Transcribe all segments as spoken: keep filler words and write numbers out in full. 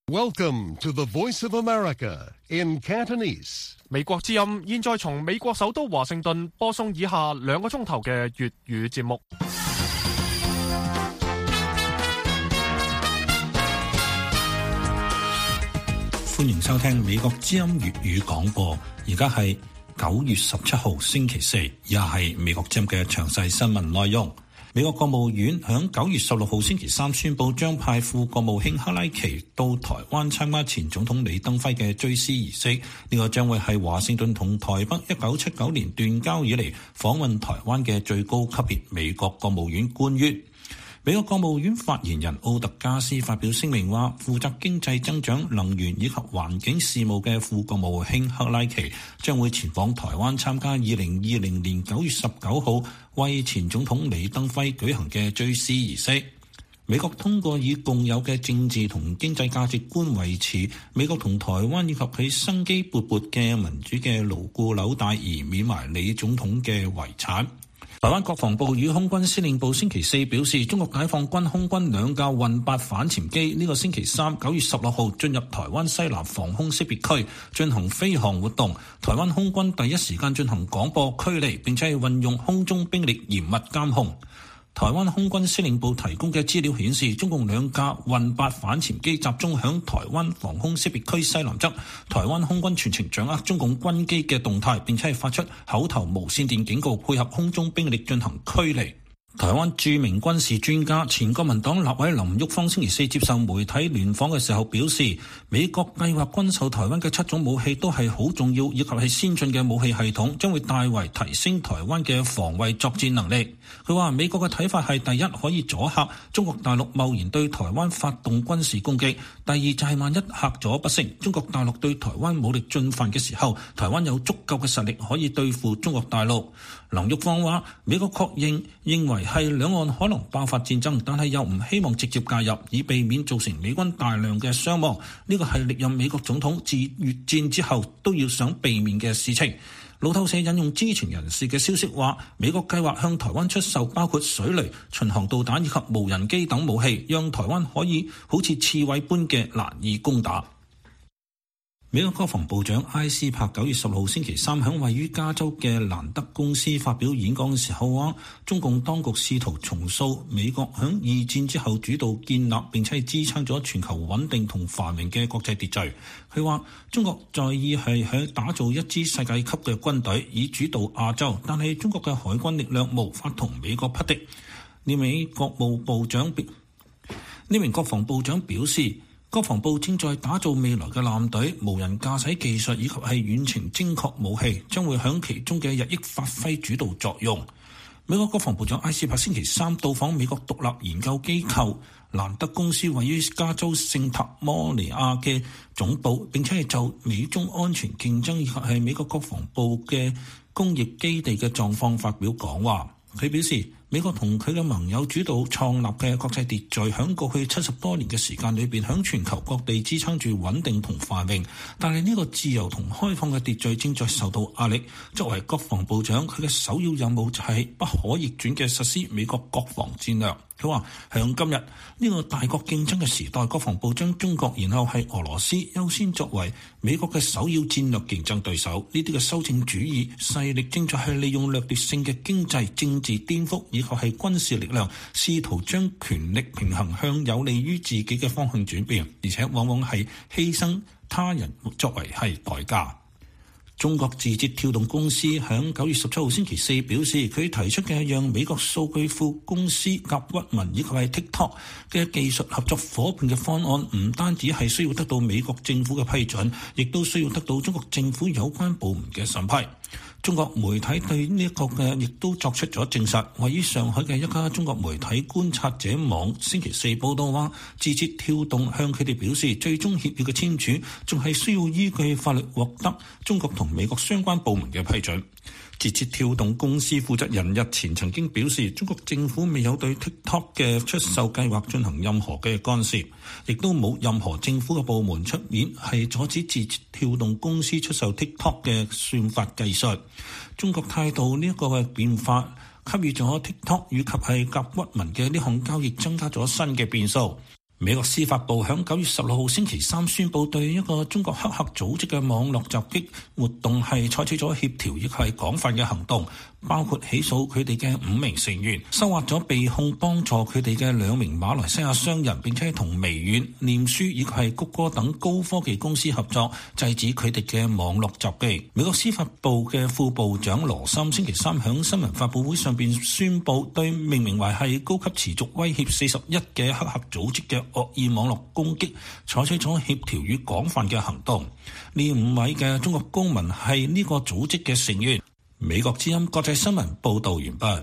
Welcome to the Voice of America in Cantonese. 美國之音現在從美國首都華盛頓播送以下兩個鐘頭嘅粵語節目。 歡迎收聽美國之音粵語廣播。而家係九月十七號星期四，又係美國之音嘅詳細新聞內容。美國國務院響九月十六號星期三宣布，將派副國務卿克拉奇到台灣參加前總統李登輝嘅追思儀式。呢個將會係華盛頓同台北一九七九年斷交以嚟訪問台灣嘅最高級別美國國務院官員。美國國務院發言人奧特加斯發表聲明話，負責經濟增長、能源以及環境事務嘅副國務卿克拉奇將會前往台灣參加二零二零年九月十九號為前總統李登輝舉行嘅追思儀式。美國通過以共有嘅政治同經濟價值觀維持美國同台灣以及佢生機勃勃嘅民主嘅牢固紐帶，而緬懷李總統嘅遺產。台灣國防部與空軍司令部星期四表示，中國解放軍空軍兩架運八反潛機呢個星期三九月十六號進入台灣西南防空識別區進行飛航活動。台灣空軍第一時間進行廣播驅離，並且係運用空中兵力嚴密監控。台灣空軍司令部提供嘅資料顯示，中共兩架運八反潛機集中響台灣防空識別區西南側，台灣空軍全程掌握中共軍機嘅動態，並且係發出口頭無線電警告，配合空中兵力進行驅離。台灣著名軍事專家前國民黨立委林郁方星期四接受媒體聯訪嘅時候表示，美國計劃軍售台灣嘅七種武器都係好重要，以及係先進嘅武器系統，將會大為提升台灣嘅防衛作戰能力。佢話美國嘅睇法係，第一，可以阻嚇中國大陸貿然對台灣發動軍事攻擊；第二就係萬一嚇阻不成，中國大陸對台灣武力進犯嘅時候，台灣有足夠嘅實力可以對付中國大陸。林郁方話，美國確認認為係兩岸可能爆發戰爭，但係又唔希望直接介入，以避免造成美軍大量嘅傷亡。呢個係歷任美國總統自越戰之後都要想避免嘅事情。路透社引用知情人士嘅消息話，美國計劃向台灣出售包括水雷、巡航導彈以及無人機等武器，讓台灣可以好似刺蝟般嘅難以攻打。美國國防部長埃斯珀九月十號星期三喺位於加州嘅蘭德公司發表演講嘅時候話，中共當局試圖重塑美國響二戰之後主導建立並且係支撐咗全球穩定同繁榮嘅國際秩序。佢話中國在意係喺打造一支世界級嘅軍隊以主導亞洲，但係中國嘅海軍力量無法同美國匹敵。呢名國務部長呢名國防部長表示，國防部正在打造未來嘅艦隊、無人駕駛技術以及係遠程精確武器，將會響其中嘅日益發揮主導作用。美國國防部長埃斯珀星期三到訪美國獨立研究機構蘭德公司位於加州聖塔摩尼亞嘅總部，並且係就美中安全競爭以及係美國國防部嘅工業基地嘅狀況發表講話。佢表示，美國同佢嘅盟友主導創立嘅國際秩序，響過去七十多年嘅時間裏邊，響全球各地支撐住穩定同繁榮。但係呢個自由同開放嘅秩序正在受到壓力。作為國防部長，佢嘅首要任務就係不可逆轉嘅實施美國國防戰略。佢話響今日呢個大國競爭嘅時代，國防部將中國然後係俄羅斯優先作為美國嘅首要戰略競爭對手。呢啲嘅修正主義勢力正在係利用掠奪性嘅經濟政治顛覆以及係軍事力量，試圖將權力平衡向有利於自己嘅方向轉變，而且往往係犧牲他人作為係代價。中國字節跳動公司喺九月十七號星期四表示，佢提出嘅讓美國數據庫公司甲骨文以及係 TikTok 嘅技術合作夥伴嘅方案，唔單止係需要得到美國政府嘅批准，亦都需要得到中國政府有關部門嘅審批。中國媒體對呢一個嘅亦都作出咗證實。位於上海嘅一家中國媒體觀察者網星期四報道話，字節跳動向佢哋表示，最終協議嘅簽署仲係需要依據法律獲得中國同美國相關部門嘅批准。字節跳動公司負責人日前曾經表示，中國政府未有對 TikTok 嘅出售計劃進行任何嘅干涉，亦都冇任何政府嘅部門出面係阻止字節跳動公司出售 TikTok 嘅算法技術。中國態度呢一個嘅變化，給予咗 TikTok 以及係甲骨文嘅呢項交易增加咗新嘅變數。 美國司法部響九月十六號星期三宣布，對一個中國黑客組織嘅網絡襲擊活動係採取咗協調亦係廣泛嘅行動，包括起訴佢哋嘅五名成員，收押咗被控幫助佢哋嘅兩名馬來西亞商人，並且同微軟、臉書以及係谷歌等高科技公司合作，制止佢哋嘅網絡襲擊。美國司法部嘅副部長羅森星期三響新聞發佈會上邊宣布，對命名為係高級持續威脅四十一嘅黑客組織嘅惡意網絡攻擊採取咗協調與廣泛嘅行動。呢五位嘅中國公民係呢個組織嘅成員。美國之音國際新聞報道完畢。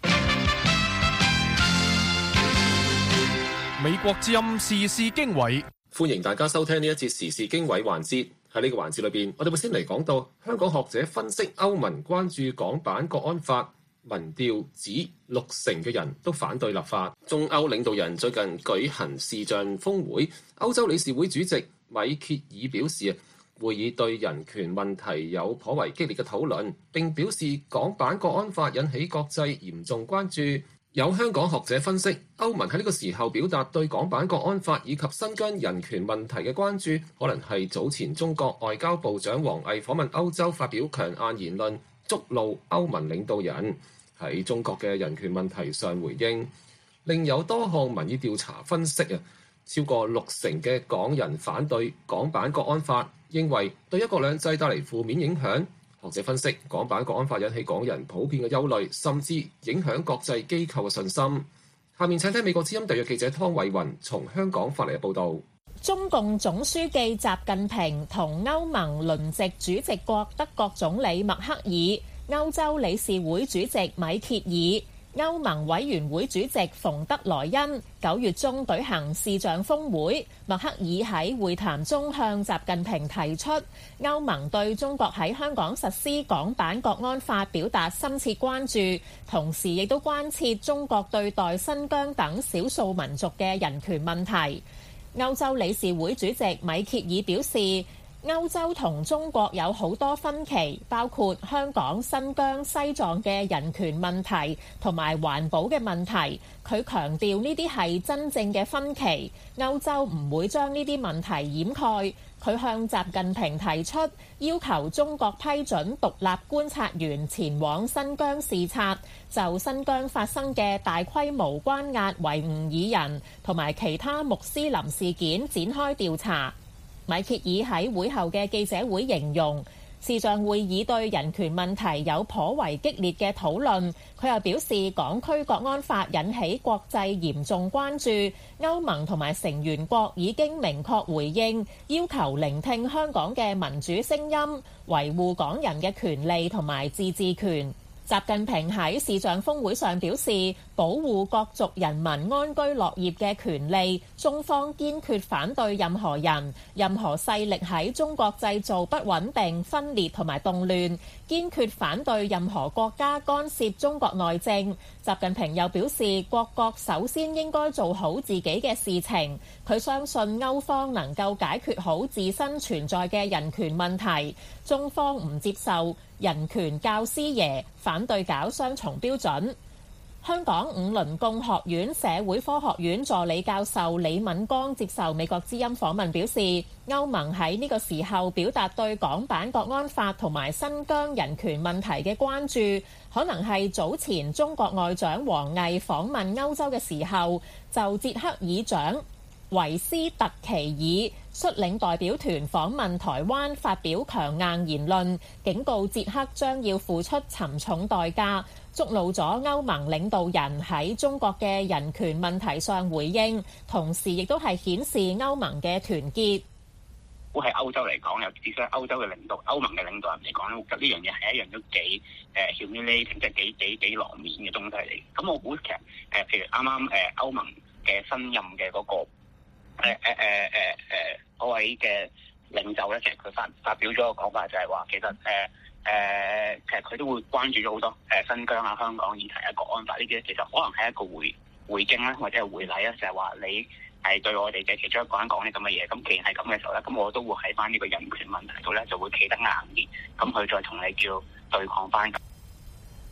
美國之音時事經緯， 歡迎大家收聽呢一節時事經緯環節。喺呢個環節裏邊，我哋會先嚟講到香港學者分析歐盟關注港版國安法。民調指六成嘅人都反對立法。中歐領導人最近舉行視像峰會，歐洲理事會主席米歇爾表示，會議對人權問題有頗為激烈嘅討論，並表示港版國安法引起國際嚴重關注。有香港學者分析，歐盟喺呢個時候表達對港版國安法以及新疆人權問題嘅關注，可能係早前中國外交部長王毅訪問歐洲發表強硬言論，觸怒歐盟領導人喺中國嘅人權問題上回應。另有多項民意調查分析啊，超過六成嘅港人反對港版國安法，認為對一國兩制帶嚟負面影響。學者分析，港版國安法引起港人普遍嘅憂慮，甚至影響國際機構嘅信心。下面請聽美國之音特約記者湯慧雲從香港發嚟嘅報導。 中共總書記習近平同歐盟輪值主席國德國總理默克爾、歐洲理事會主席米歇爾、歐盟委員會主席馮德萊恩九月中舉行視像峰會，默克爾喺會談中向習近平提出，歐盟對中國喺香港實施港版國安法表達深切關注，同時亦都關切中國對待新疆等少數民族嘅人權問題。歐洲理事會主席米歇爾表示，歐洲同中國有好多分歧，包括香港、新疆、西藏嘅人權問題同埋環保嘅問題。佢強調呢啲係真正嘅分歧，歐洲唔會將呢啲問題掩蓋。佢向習近平提出要求中國批准獨立觀察員前往新疆視察，就新疆發生嘅大規模關押維吾爾人同埋其他穆斯林事件展開調查。米歇爾喺會後嘅記者會形容，視像會議對人權問題有頗為激烈嘅討論。佢又表示，港區國安法引起國際嚴重關注，歐盟同埋成員國已經明確回應，要求聆聽香港嘅民主聲音，維護港人嘅權利同埋自治權。習近平喺視像峰會上表示，保護各族人民安居樂業嘅權利，中方堅決反對任何人、任何勢力喺中國製造不穩定、分裂同埋動亂，堅決反對任何國家干涉中國內政。習近平又表示，各國首先應該做好自己嘅事情。佢相信歐方能夠解決好自身存在嘅人權問題，中方唔接受人權教師爺，反對搞雙重標準。香港五倫共學院社會科學院助理教授李敏光接受美國之音訪問表示，歐盟喺呢個時候表達對港版國安法同埋新疆人權問題嘅關注，可能係早前中國外長王毅訪問歐洲嘅時候，就捷克議長維斯特奇爾率領代表團訪問台灣發表強硬言論，警告捷克將要付出沉重代價，觸怒咗歐盟領導人喺中國嘅人權問題上回應，同時亦都係顯示歐盟嘅團結。 喺歐洲嚟講，尤其是歐洲嘅領導、歐盟嘅領導人嚟講咧，我覺得呢樣嘢係一樣都幾誒 humiliating，即係幾幾幾狼面嘅東西嚟。咁我估其實誒、呃，譬如啱啱誒歐盟嘅新任嘅嗰、那個。誒誒誒誒誒嗰位嘅領袖咧，其實佢發發表咗個講法，就係話其實誒誒、呃，其實佢都會關注咗好多誒新疆啊、香港議題啊、國安法呢啲，其實可能係一個回回敬啦，或者係回禮啦，就係話你係對我哋嘅其中一個人講啲咁嘅嘢。咁既然係咁嘅時候咧，咁我都會喺翻呢個人權問題度咧，就會企得硬啲，咁佢再同你叫對抗翻。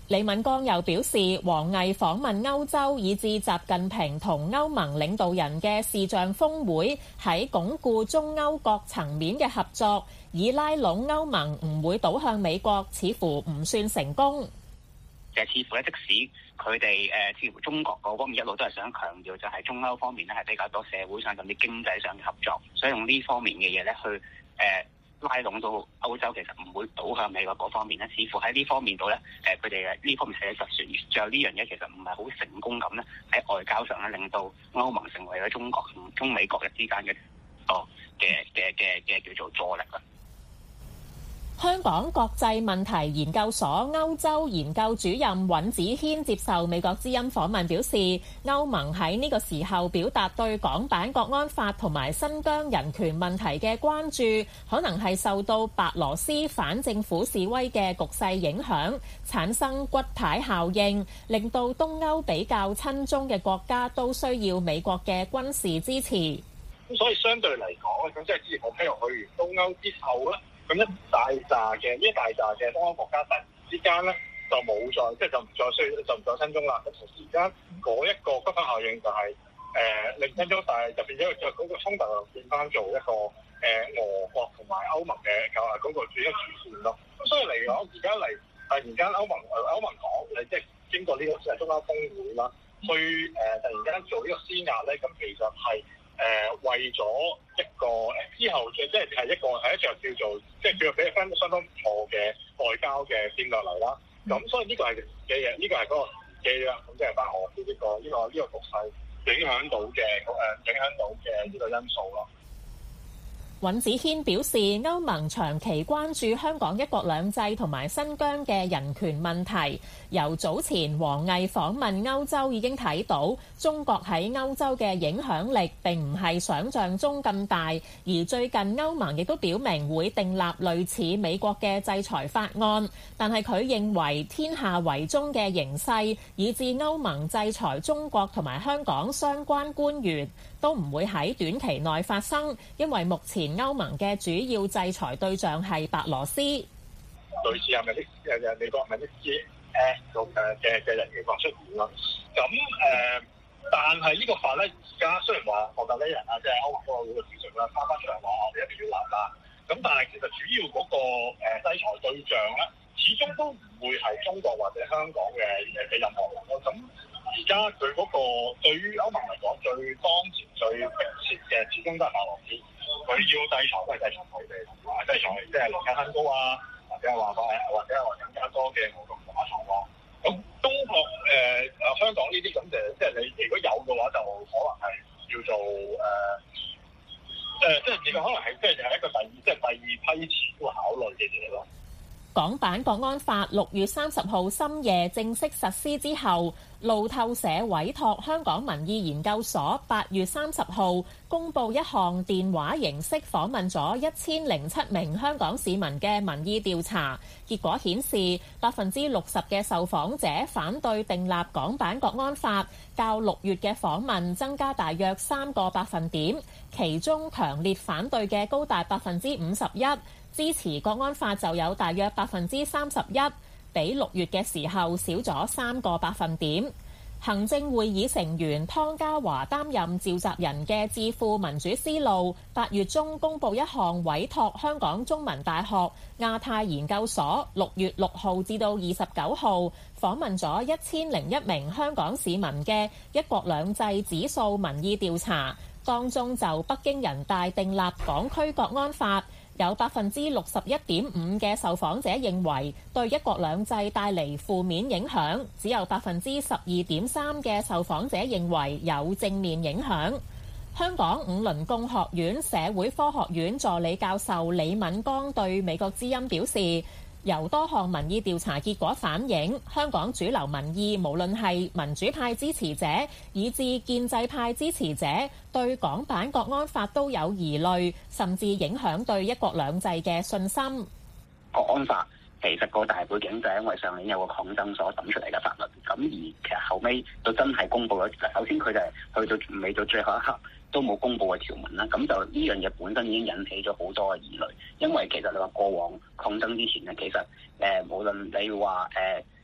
李敏光又表示，王毅訪問歐洲以至習近平同歐盟領導人嘅視像峰會，喺鞏固中歐各層面嘅合作，以拉攏歐盟唔會倒向美國，似乎唔算成功。 就似乎咧，即使佢哋誒，似乎中國嗰方面一路都係想強調，就係中歐方面咧係比較多社會上甚至經濟上嘅合作，所以用呢方面嘅嘢咧去誒、呃、拉攏到歐洲，其實唔會倒向美國嗰方面咧。似乎喺呢方面度咧，誒佢哋嘅呢方面係實算，最後呢樣嘢其實唔係好成功咁咧，喺外交上咧令到歐盟成為咗中國同中美國嘅之間嘅哦嘅嘅嘅嘅叫做助力啦。 香港國際問題研究所歐洲研究主任尹子軒接受美國之音訪問表示，歐盟喺呢個時候表達對港版國安法同埋新疆人權問題嘅關注，可能係受到白羅斯反政府示威嘅局勢影響，產生骨牌效應，令到東歐比較親中嘅國家都需要美國嘅軍事支持。 咁所以相對嚟講，咁即係之前我譬如去完東歐之後咧。咁一大紮嘅，呢一大紮嘅東歐國家突然之間咧就冇再，即係就唔再需要，就唔再親中啦。咁同時間嗰一個骨牌效應就係、是、誒、呃、令親中，但係就變咗就嗰個衝突就變翻做一個誒、呃、俄國同埋歐盟嘅誒嗰個主一主線咯。咁所以嚟講，而家嚟突然間歐盟誒歐盟講，你即係經過呢個誒中歐峰會啦，去誒、呃、突然間做呢個施壓咧，咁其實係。誒、呃、為咗一個誒之後嘅，即係係一個係一場叫做即係叫做比分相當唔錯嘅外交嘅戰略嚟啦。咁、嗯、所以呢個係嘅嘢，呢、這個係嗰個嘅啦。咁即係包括呢個呢、這個呢、這個局勢影響到嘅誒影響到嘅呢個因素咯。 尹子軒表示，歐盟長期關注香港一國兩制同埋新疆嘅人權問題。由早前王毅訪問歐洲已經睇到，中國喺歐洲嘅影響力並唔係想像中咁大。而最近歐盟亦都表明會訂立類似美國嘅制裁法案，但係佢認為天下為中嘅形勢，以致歐盟制裁中國同埋香港相關官員都唔會喺短期內發生，因為目前歐盟嘅主要制裁對象係白羅斯。 類似係咪啲誒美國係咪啲誒誒嘅嘅人員法出現啦？咁誒、呃，但係呢個法咧，而家雖然話莫特里人啊，即係歐盟嗰個會嘅主席啦，翻返出嚟話我哋一定要立啦。咁但係其實主要嗰個誒制裁對象咧，始終都唔會係中國或者香港嘅嘅任何人咯。咁而家佢嗰個對於歐盟嚟講，最當前最迫切嘅，始終都係白羅斯。佢要制裁都係制裁佢哋，同埋制裁即係樓價升高啊，或者係話或者係話更加多嘅外國打廠咯。咁中國誒誒、呃、香港呢啲咁嘅，即係你如果有嘅話，就可能係叫做誒誒，即係你講可能係即係係一個第二，即係第二批次都考慮嘅嘢咯。 港版國安法六月三十號深夜正式實施之後，路透社委託香港民意研究所八月三十號公佈一項電話形式訪問咗一千零七名香港市民嘅民意調查，結果顯示百分之六十嘅受訪者反對訂立港版國安法，較六月嘅訪問增加大約三個百分點，其中強烈反對嘅高達百分之五十一。支持國安法就有大約百分之三十一，比六月嘅時候少咗三個百分點。行政會議成員湯家驊擔任召集人嘅智庫民主思路，八月中公佈一項委託香港中文大學亞太研究所六月六號至到二十九號訪問咗一千零一名香港市民嘅一國兩制指數民意調查，當中就北京人大訂立港區國安法，有百分之六十一點五嘅受訪者認為對一國兩制帶嚟負面影響，只有百分之十二點三嘅受訪者認為有正面影響。香港五倫共學院社會科學院助理教授李敏光對美國之音表示，由多項民意調查結果反映，香港主流民意無論係民主派支持者以至建制派支持者，對港版國安法都有疑慮，甚至影響對一國兩制嘅信心。 國安法其實個大背景就係因為上年有個抗爭所抌出嚟嘅法律，咁而其實後尾都真係公佈咗。首先佢就係去到未到最後一刻都冇公佈嘅條文啦，咁就呢樣嘢本身已經引起咗好多嘅疑慮。因為其實你話過往抗爭之前咧，其實誒、呃、無論你話誒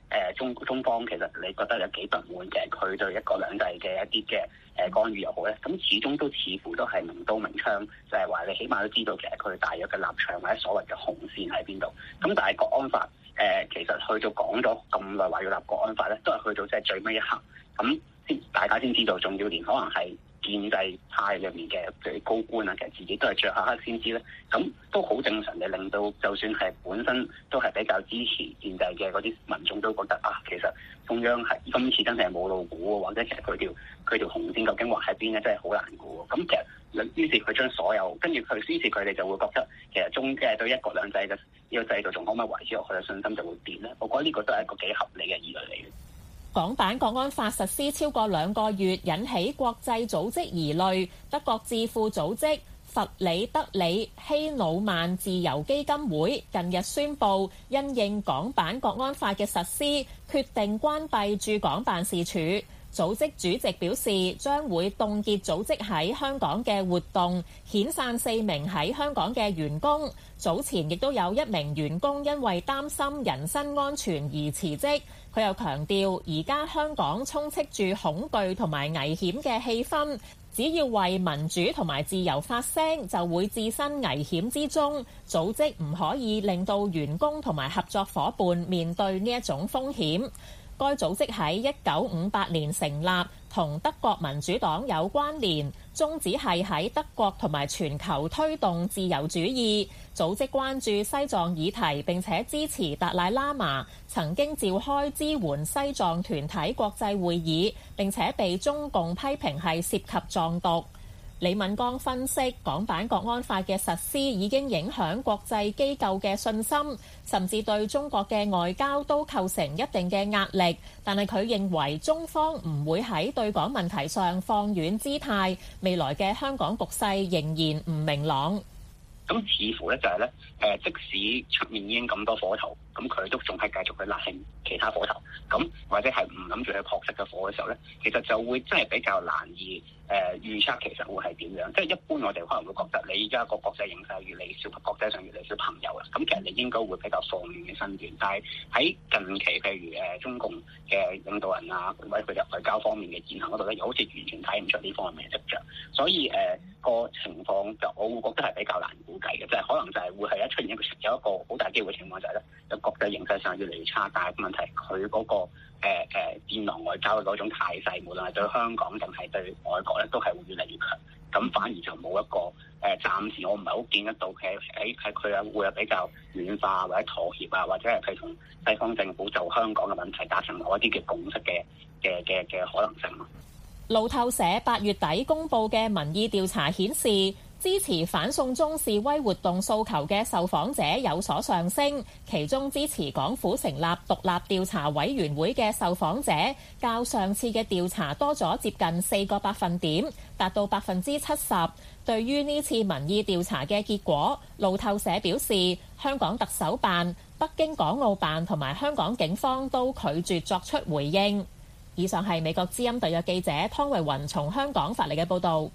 誒中中方其實你覺得有幾不滿嘅，佢對一國兩制嘅一啲嘅誒干預又好咧，咁始終都似乎都係明刀明槍，就係話你起碼都知道其實佢大約嘅立場或者所謂嘅紅線喺邊度。咁但係國安法誒其實去到講咗咁耐話要立國安法咧，都係去到即係最尾一刻，咁先大家先知道，仲要連可能係建制派入面嘅嘅高官啊，其實自己都係最後一刻先知咧，咁都好正常嘅，令到就算係本身都係比較支持建制嘅嗰啲民眾都覺得啊，其實中央係今次真係冇路估喎，或者其實佢條佢條紅線究竟畫喺邊咧，真係好難估喎。咁其實於是佢將所有跟住佢，於是佢哋就會覺得其實中嘅對一國兩制嘅呢個制度仲可唔可以維持落去嘅信心就會變咧。我覺得呢個都係一個幾合理嘅疑慮嚟嘅。 港版國安法實施超過兩個月，引起國際組織疑慮。德國智庫組織弗里德里希努曼自由基金會近日宣布，因應港版國安法嘅實施，決定關閉駐港辦事處。組織主席表示，將會凍結組織喺香港嘅活動，遣散四名喺香港嘅員工。早前亦都有一名員工因為擔心人身安全而辭職。佢又強調，而家香港充斥住恐懼同埋危險嘅氣氛，只要為民主同埋自由發聲，就會置身危險之中。組織唔可以令到員工同埋合作夥伴面對呢一種風險。該組織喺一九五八年成立，同德國民主黨有關聯，宗旨係喺德國同埋全球推動自由主義。組織關注西藏議題，並且支持達賴喇嘛，曾經召開支援西藏團體國際會議，並且被中共批評係涉及藏獨。李敏剛分析，港版國安法嘅實施已經影響國際機構嘅信心，甚至對中國嘅外交都構成一定嘅壓力。但係佢認為中方唔會喺對港問題上放軟姿態，未來嘅香港局勢仍然唔明朗。 咁似乎咧就係咧，誒即使出面已經咁多火頭，咁佢都仲係繼續去拉興其他火頭，咁或者係唔諗住去撲熄嘅火嘅時候咧，其實就會真係比較難以誒預測其實會係點樣。即係一般我哋可能會覺得你而家個國際形勢越嚟越少，國際上越嚟越少朋友啦，咁其實你應該會比較放軟嘅身段。但係喺近期譬如誒中共嘅領導人啊，或者佢哋外交方面嘅言行嗰度咧，又好似完全睇唔出呢方面嘅跡象。所以誒個情況就我會覺得係比較難估計嘅，即係可能就係會係一出現一個有一個好大機會情況就係咧，有國際形勢上越嚟越差，但係問題佢嗰個誒誒戰狼外交嘅嗰種態勢，無論係對香港定係對外國咧，都係會越嚟越強。咁反而就冇一個誒，暫時我唔係好見得到嘅喺喺佢啊會有比較軟化或者妥協啊，或者係佢同西方政府就香港嘅問題達成某一啲嘅共識嘅嘅嘅嘅可能性咯。 路透社八月底公佈嘅民意調查顯示，支持反送中示威活動訴求嘅受訪者有所上升，其中支持港府成立獨立調查委員會嘅受訪者，較上次嘅調查多咗接近四個百分點，達到百分之七十。對於呢次民意調查嘅結果，路透社表示，香港特首辦、北京港澳辦同埋香港警方都拒絕作出回應。以上係美國之音特約記者湯慧雲從香港發嚟嘅報導。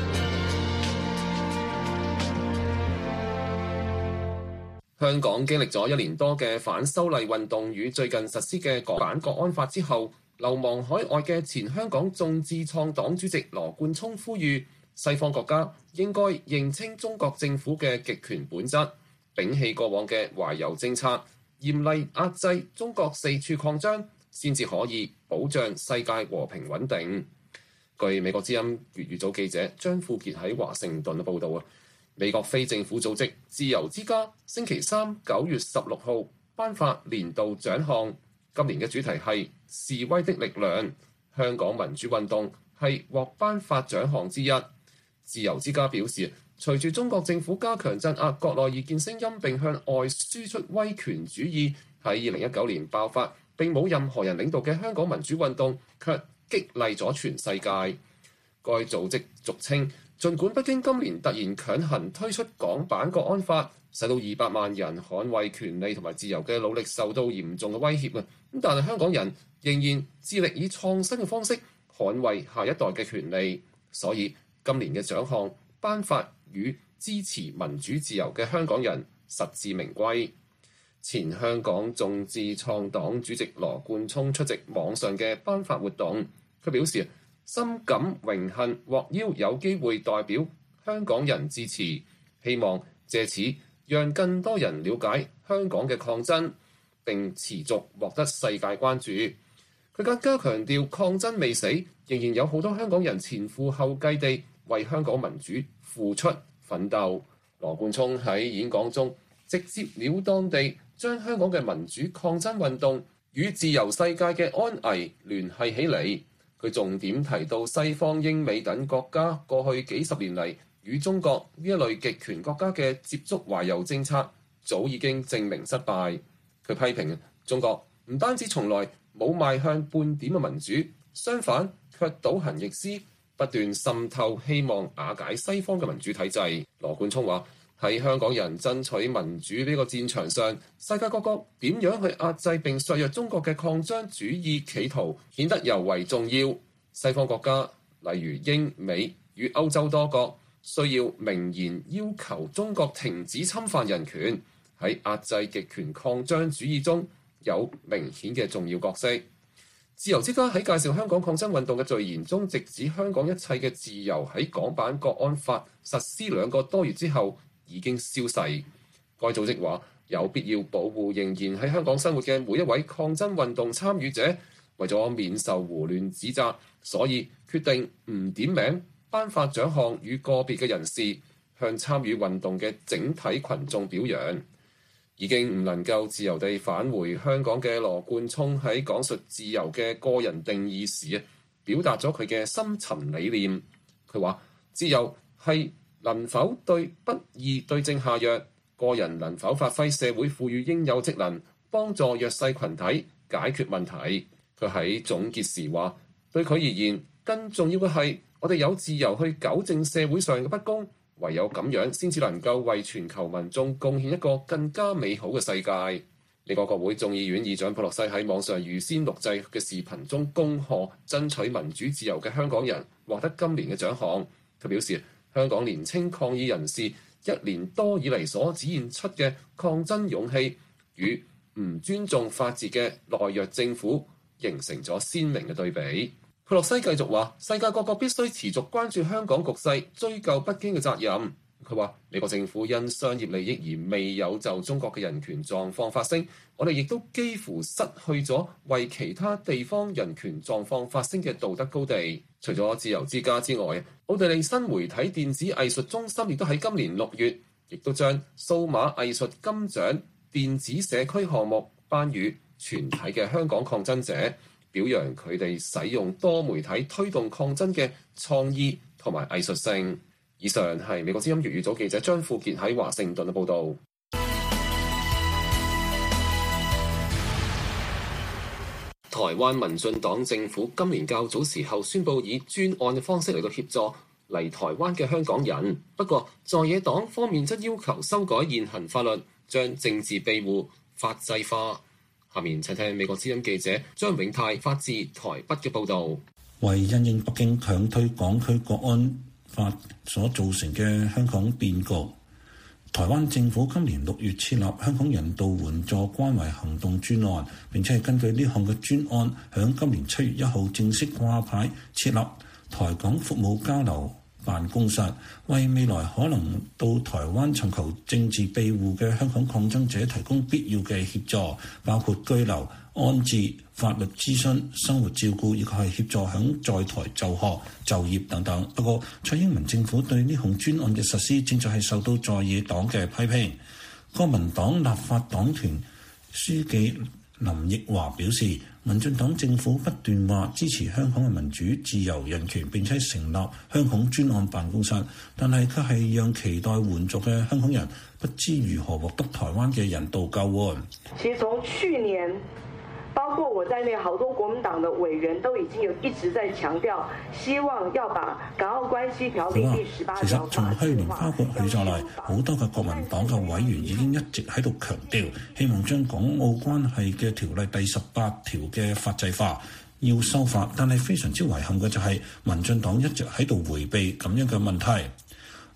香港經歷咗一年多嘅反修例運動與最近實施嘅港版國安法之後，流亡海外嘅前香港眾志創黨主席羅冠聰呼籲西方國家應該認清中國政府嘅極權本質，摒棄過往嘅懷柔政策，嚴厲壓制中國四處擴張，先至可以保障世界和平穩定。據美國之音粵語組記者張富傑喺華盛頓嘅報導啊，美國非政府組織自由之家星期三九月十六號頒發年度獎項，今年嘅主題係示威的力量，香港民主運動係獲頒發獎項之一。自由之家表示，隨住中國政府加強鎮壓國內異見聲音並向外輸出威權主義，喺二零一九年爆發並冇任何人領導嘅香港民主運動卻激勵咗全世界。該組織俗稱，儘管北京今年突然強行推出港版國安法，使到二百萬人捍衛權利同埋自由嘅努力受到嚴重嘅威脅啊！咁但係香港人仍然致力以創新嘅方式捍衛下一代嘅權利，所以今年嘅獎項頒發與支持民主自由嘅香港人實至名歸。 前香港眾志創黨主席羅冠聰出席網上嘅頒發活動，佢表示深感榮幸獲邀有機會代表香港人致辭，希望藉此讓更多人了解香港嘅抗爭，並持續獲得世界關注。佢更加強調抗爭未死，仍然有好多香港人前赴後繼地為香港民主付出奮鬥。羅冠聰喺演講中直接了當地將香港嘅民主抗爭運動與自由世界嘅安危聯繫起嚟。佢重點提到西方英美等國家過去幾十年嚟與中國呢一類極權國家嘅接觸懷柔政策早已經證明失敗。佢批評中國唔單止從來冇邁向半點嘅民主，相反卻倒行逆施，不斷滲透希望瓦解西方嘅民主體制。羅冠聰話：喺香港人爭取民主呢個戰場上，世界各國點樣去壓制並削弱中國嘅擴張主義企圖，顯得尤為重要。西方國家例如英美與歐洲多國需要明言要求中國停止侵犯人權，喺壓制極權擴張主義中有明顯嘅重要角色。自由之家喺介紹香港抗爭運動嘅序言中，直指香港一切嘅自由喺港版國安法實施兩個多月之後已經消逝。該組織話有必要保護仍然喺香港生活嘅每一位抗爭運動參與者，為咗免受胡亂指責，所以決定唔點名頒發獎項與個別嘅人士，向參與運動嘅整體群眾表揚。已經唔能夠自由地返回香港嘅羅冠聰喺講述自由嘅個人定義時啊，表達咗佢嘅深層理念。佢話：自由係能否對不義對症下藥，個人能否發揮社會賦予應有職能，幫助弱勢群體解決問題。佢喺總結時話：對佢而言，更重要嘅係我哋有自由去糾正社會上嘅不公。唯有咁樣，先至能夠為全球民眾貢獻一個更加美好嘅世界。美國國會眾議院議長佩洛西喺網上預先錄製嘅視頻中恭賀爭取民主自由嘅香港人獲得今年嘅獎項。佢表示，香港年青抗議人士一年多以嚟所展現出嘅抗爭勇氣，與唔尊重法治嘅懦弱政府形成咗鮮明嘅對比。佩洛西繼續話：世界各國必須持續關注香港局勢，追究北京嘅責任。佢話：美國政府因商業利益而未有就中國嘅人權狀況發聲，我哋亦都幾乎失去咗為其他地方人權狀況發聲嘅道德高地。除咗自由之家之外，奧地利新媒體電子藝術中心亦都喺今年六月，亦都將數碼藝術金獎電子社區項目頒予全體嘅香港抗爭者，表揚佢哋使用多媒體推動抗爭嘅創意同埋藝術性。以上係美國之音粵語組記者張富傑喺華盛頓嘅報導。台灣民進黨政府今年較早時候宣布以專案嘅方式嚟到協助嚟台灣嘅香港人，不過在野黨方面則要求修改現行法律，將政治庇護法制化。下面請聽美國之音記者張永泰發自台北嘅報導。 為因應北京強推港區國安法所造成嘅香港變局，台灣政府今年六月設立香港人道援助關懷行動專案，並且係根據呢項嘅專案，響今年七月一號正式掛牌設立台港服務交流辦公室，為未來可能到台灣尋求政治庇護嘅香港抗爭者提供必要嘅協助，包括居留、安置、法律諮詢、生活照顧，以及係協助響在台就學、就業等等。不過，蔡英文政府對呢項專案嘅實施正在係受到在野黨嘅批評。國民黨立法黨團書記林奕華表示，民進黨政府不斷話支持香港嘅民主、自由、人權，並且成立香港專案辦公室，但係卻係讓期待援助嘅香港人不知如何獲得台灣嘅人道救援。 其實從去年，包括我在內，好多國民黨的委員都已經有一直在強調，希望要把港澳關係條例第十八條。其實從去年，包括佢在內，好多嘅國民黨嘅委員已經一直喺度強調，希望將港澳關係嘅條例第十八條嘅法制化，要修法。但係非常之遺憾嘅就係，民進黨一直喺度迴避咁樣嘅問題。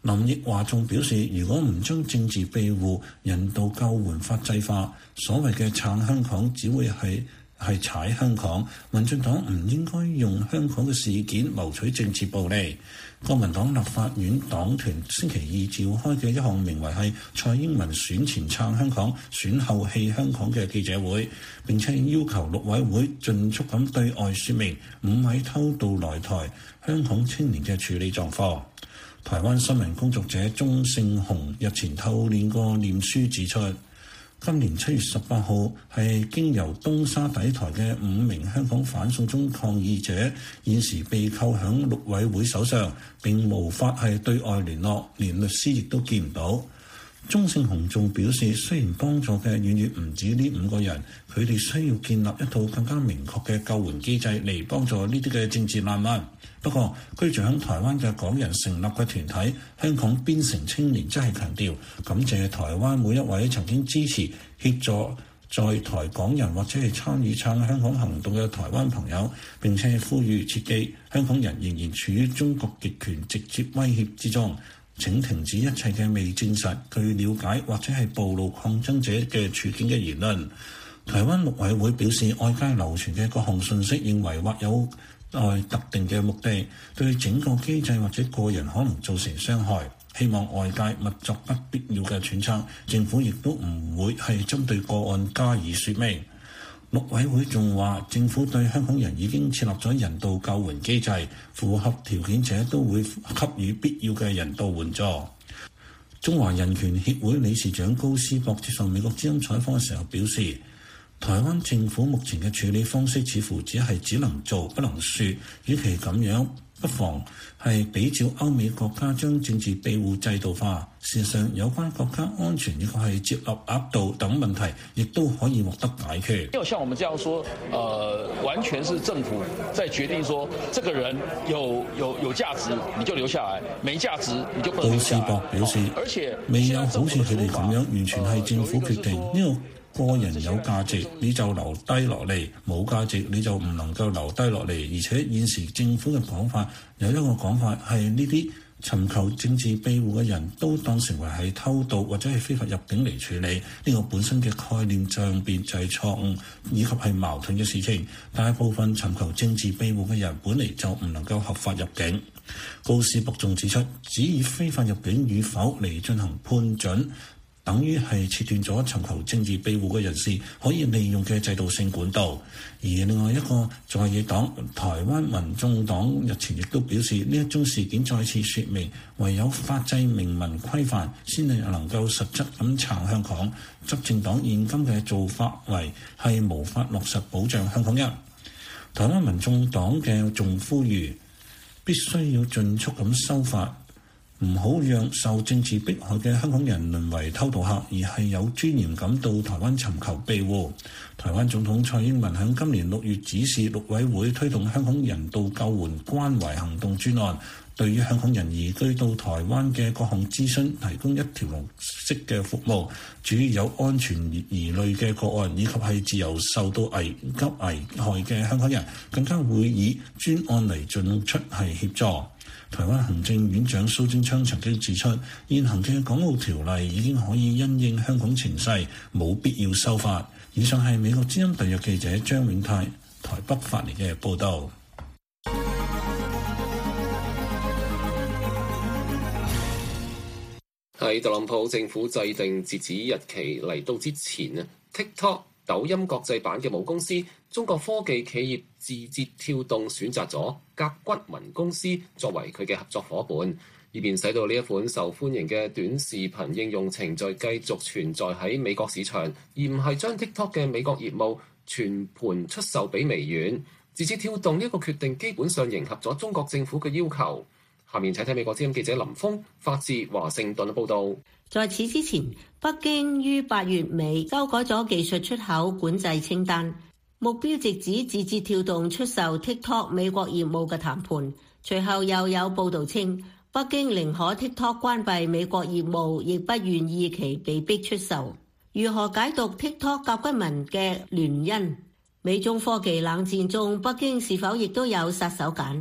林奕華仲表示，如果唔將政治庇護、人道救援法制化，所謂嘅撐香港只會係係踩香港。民進黨唔應該用香港嘅事件謀取政治暴利。國民黨立法院黨團星期二召開嘅一項名為係蔡英文選前撐香港、選後棄香港嘅記者會，並且要求陸委會盡速咁對外説明五位偷渡來台香港青年嘅處理狀況。台灣新聞工作者鍾勝雄日前透過臉書指出，今年七月十八號係經由東沙抵台嘅五名香港反送中抗議者，現時被扣響陸委會手上，並無法係對外聯絡，連律師亦都見唔到。鍾勝雄仲表示，雖然幫助嘅遠遠唔止呢五個人，佢哋需要建立一套更加明確嘅救援機制嚟幫助呢啲嘅政治難民。不過，居住喺台灣嘅港人成立嘅團體香港邊城青年則係強調，感謝台灣每一位曾經支持協助在台港人或者係參與撐香港行動嘅台灣朋友，並且呼籲切記香港人仍然處於中國極權直接威脅之中。請停止一切嘅未證實、據了解或者係暴露抗爭者嘅處境嘅言論。台灣陸委會表示，外界流傳嘅各項信息認為或有愛特定嘅目的，對整個機制或者個人可能造成傷害。希望外界勿作不必要嘅揣測，政府亦都唔會係針對個案加以説明。陸委會仲話，政府對香港人已經設立咗人道救援機制，符合條件者都會給予必要嘅人道援助。中華人權協會理事長高斯博接受美國之音採訪嘅時候表示，台灣政府目前嘅處理方式似乎只係只能做不能説，與其咁樣，不妨係比照歐美國家將政治庇護制度化。事實上，有關國家安全亦係接納額度等問題，亦都可以獲得解決。 沒有像我們這樣說，呃，完全是政府在決定說，這個人有有有價值，你就留下來；沒價值，你就不能留下來。高斯博表示，而且未有好似佢哋咁樣，完全係政府決定呢個。個人有價值你就留低落嚟，冇價值你就唔能夠留低落嚟。而且現時政府嘅講法有一個講法係呢啲尋求政治庇護嘅人都當成為係偷渡或者係非法入境嚟處理，呢個本身嘅概念上邊就係錯誤以及係矛盾嘅事情。大部分尋求政治庇護嘅人本嚟就唔能夠合法入境。高斯博仲指出，只以非法入境與否嚟進行判準，等於係切斷咗尋求政治庇護嘅人士可以利用嘅制度性管道。而另外一個在野黨台灣民眾黨日前亦都表示，呢一宗事件再次説明，唯有法制明文規範，先係能夠實質咁撐香港。執政黨現今嘅做法為係無法落實保障香港人。台灣民眾黨嘅仲呼籲，必須要盡速咁修法，唔好讓受政治迫害嘅香港人淪為偷渡客，而係有尊嚴咁到台灣尋求庇護。台灣總統蔡英文喺今年六月指示陸委會推動香港人道救援關懷行動專案，對於香港人移居到台灣嘅各項諮詢提供一條龍式嘅服務。至於有安全疑慮嘅個案，以及係自由受到危急危害嘅香港人，更加會以專案嚟進出係協助。台灣行政院長蘇貞昌曾經指出，現行嘅港澳條例已經可以因應香港情勢，冇必要修法。以上係美國之音特約記者張永泰台北發嚟嘅報導。 喺特朗普政府制定截止日期嚟到之前啊 ，TikTok 抖音國際版嘅母公司中國科技企業字節跳動選擇咗甲骨文公司作為佢嘅合作伙伴，以便使到呢一款受歡迎嘅短視頻應用程序繼續存在喺美國市場，而唔係將 TikTok 嘅美國業務全盤出售俾微軟。字節跳動呢一個決定基本上迎合咗中國政府嘅要求。下面請睇美國之音記者林峰發自華盛頓嘅報導。 在此之前，北京於八月尾修改咗技術出口管制清單，目標直指字節跳動出售 TikTok 美國業務嘅談判。隨後又有報導稱，北京寧可 TikTok 關閉美國業務，亦不願意其被逼出售。如何解讀 TikTok 甲骨文嘅聯姻？美中科技冷戰中，北京是否亦都有殺手鐧？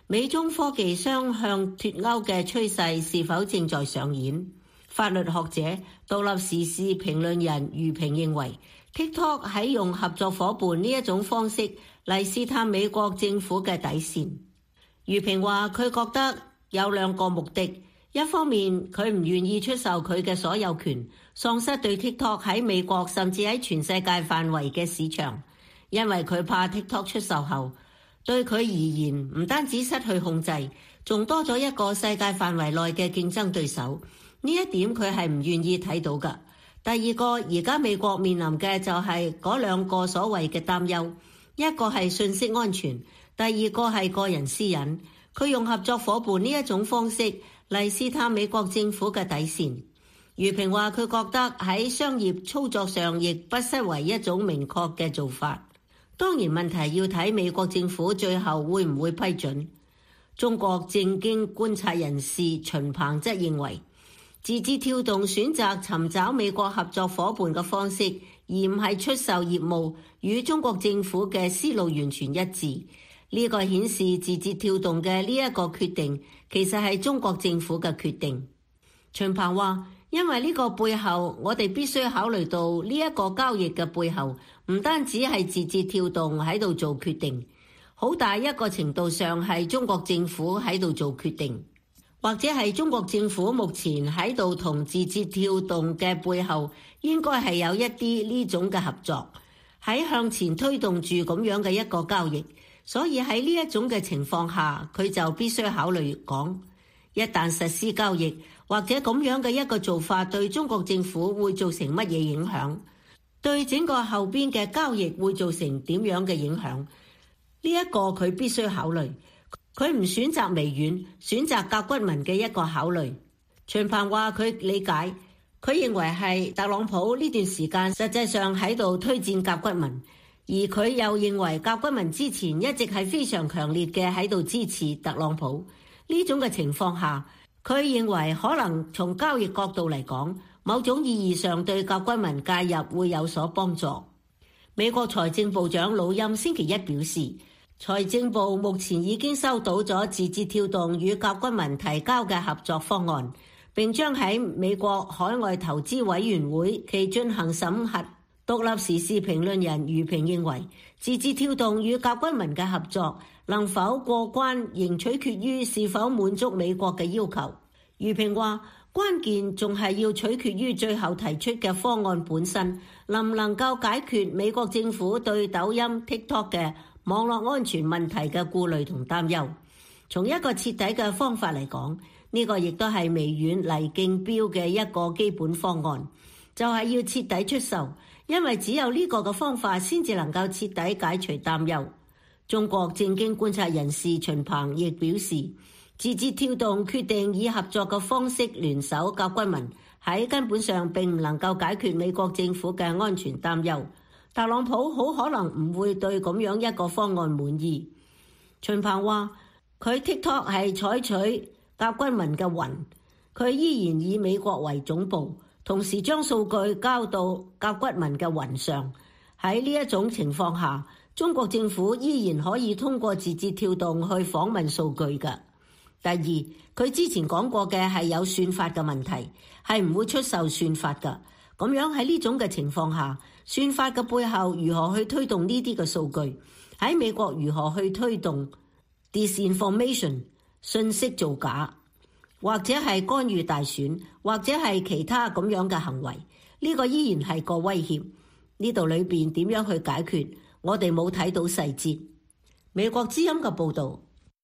美中科技雙向脫鈎嘅趨勢是否正在上演？法律學者、獨立時事評論人余平認為 TikTok 喺用合作夥伴呢一種方式嚟試探美國政府嘅底線。余平話佢覺得有兩個目的，一方面佢唔願意出售佢嘅所有權，喪失對 TikTok 喺美國甚至喺全世界範圍嘅市場，因為佢怕 TikTok 出售後對佢而言唔單止失去控制，仲多咗一個世界範圍內嘅競爭對手，呢一點佢係唔願意睇到㗎。第二個，而家美國面臨嘅就係嗰兩個所謂嘅擔憂，一個係信息安全，第二個係個人私隱。佢用合作夥伴呢一種方式嚟試探美國政府嘅底線。余平話佢覺得喺商業操作上亦不失為一種明確嘅做法。當然問題要睇美國政府最後會唔會批准。中國政經觀察人士秦鵬則認為，字節跳動選擇尋找美國合作夥伴嘅方式，而唔係出售業務，與中國政府嘅思路完全一致。呢個顯示字節跳動嘅呢一個決定，其實係中國政府嘅決定。秦鵬話，因為呢個背後，我哋必須考慮到呢一個交易嘅背後，唔單止係字節跳動喺度做決定，好大一個程度上係中國政府喺度做決定。或者係中國政府目前喺度同字節跳動嘅背後，應該係有一啲呢種嘅合作，喺向前推動住咁樣嘅一個交易。所以喺呢一種嘅情況下，佢就必須考慮講，一旦實施交易，或者咁樣嘅一個做法對中國政府會造成乜嘢影響，對整個後邊嘅交易會造成點樣嘅影響，呢一個佢必須考慮。佢唔選擇微軟，選擇甲骨文嘅一個考慮。秦鵬話佢理解，佢認為係特朗普呢段時間實際上喺度推薦甲骨文，而佢又認為甲骨文之前一直係非常強烈嘅喺度支持特朗普。呢種嘅情況下，佢認為可能從交易角度嚟講，某種意義上對甲骨文介入會有所幫助。美國財政部長魯欽星期一表示，財政部目前已經收到咗字節跳動與甲骨文提交嘅合作方案，並將喺美國海外投資委員會期進行審核。獨立時事評論人余平認為，字節跳動與甲骨文嘅合作能否過關，仍取決於是否滿足美國嘅要求。余平話，關鍵仲係要取決於最後提出嘅方案本身，能唔能夠解決美國政府對抖音、TikTok 嘅網絡安全問題嘅顧慮同擔憂。從一個徹底嘅方法嚟講，呢個亦都係微軟嚟競標嘅一個基本方案，就係要徹底出售，因為只有呢個嘅方法先至能夠徹底解除擔憂。中國政經觀察人士秦鵬亦表示，字節跳動決定以合作嘅方式聯手甲骨文，喺根本上並唔能夠解決美國政府嘅安全擔憂。特朗普好可能唔會對咁樣一個方案滿意。秦鵬話，佢 TikTok 係採取甲骨文嘅雲，佢依然以美國為總部，同時將數據交到甲骨文嘅雲上。喺呢一種情況下，中國政府依然可以通過字節跳動去訪問數據嘅。第二，佢之前講過嘅係有算法嘅問題，係唔會出售算法嘅。咁樣喺呢種嘅情況下，算法嘅背後如何去推動呢啲嘅數據？喺美國如何去推動 disinformation 信息造假，或者係干預大選，或者係其他咁樣嘅行為？呢個依然係個威脅。呢度裏邊點樣去解決？我哋冇睇到細節。美國之音嘅報導。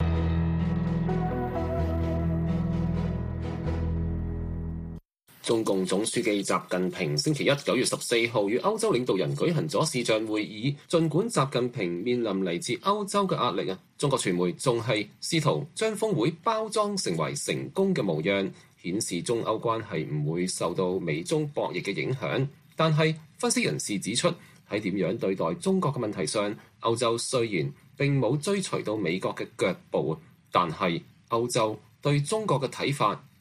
中共總書記習近平星期一九月十四號與歐洲領導人舉行咗視像會議。儘管習近平面臨嚟自歐洲嘅壓力啊，中國傳媒仲係試圖將峰會包裝成為成功嘅模樣，顯示中歐關係唔會受到美中博弈嘅影響。但係分析人士指出，喺點樣對待中國嘅問題上，歐洲雖然並冇追隨到美國嘅腳步，但係歐洲對中國嘅睇法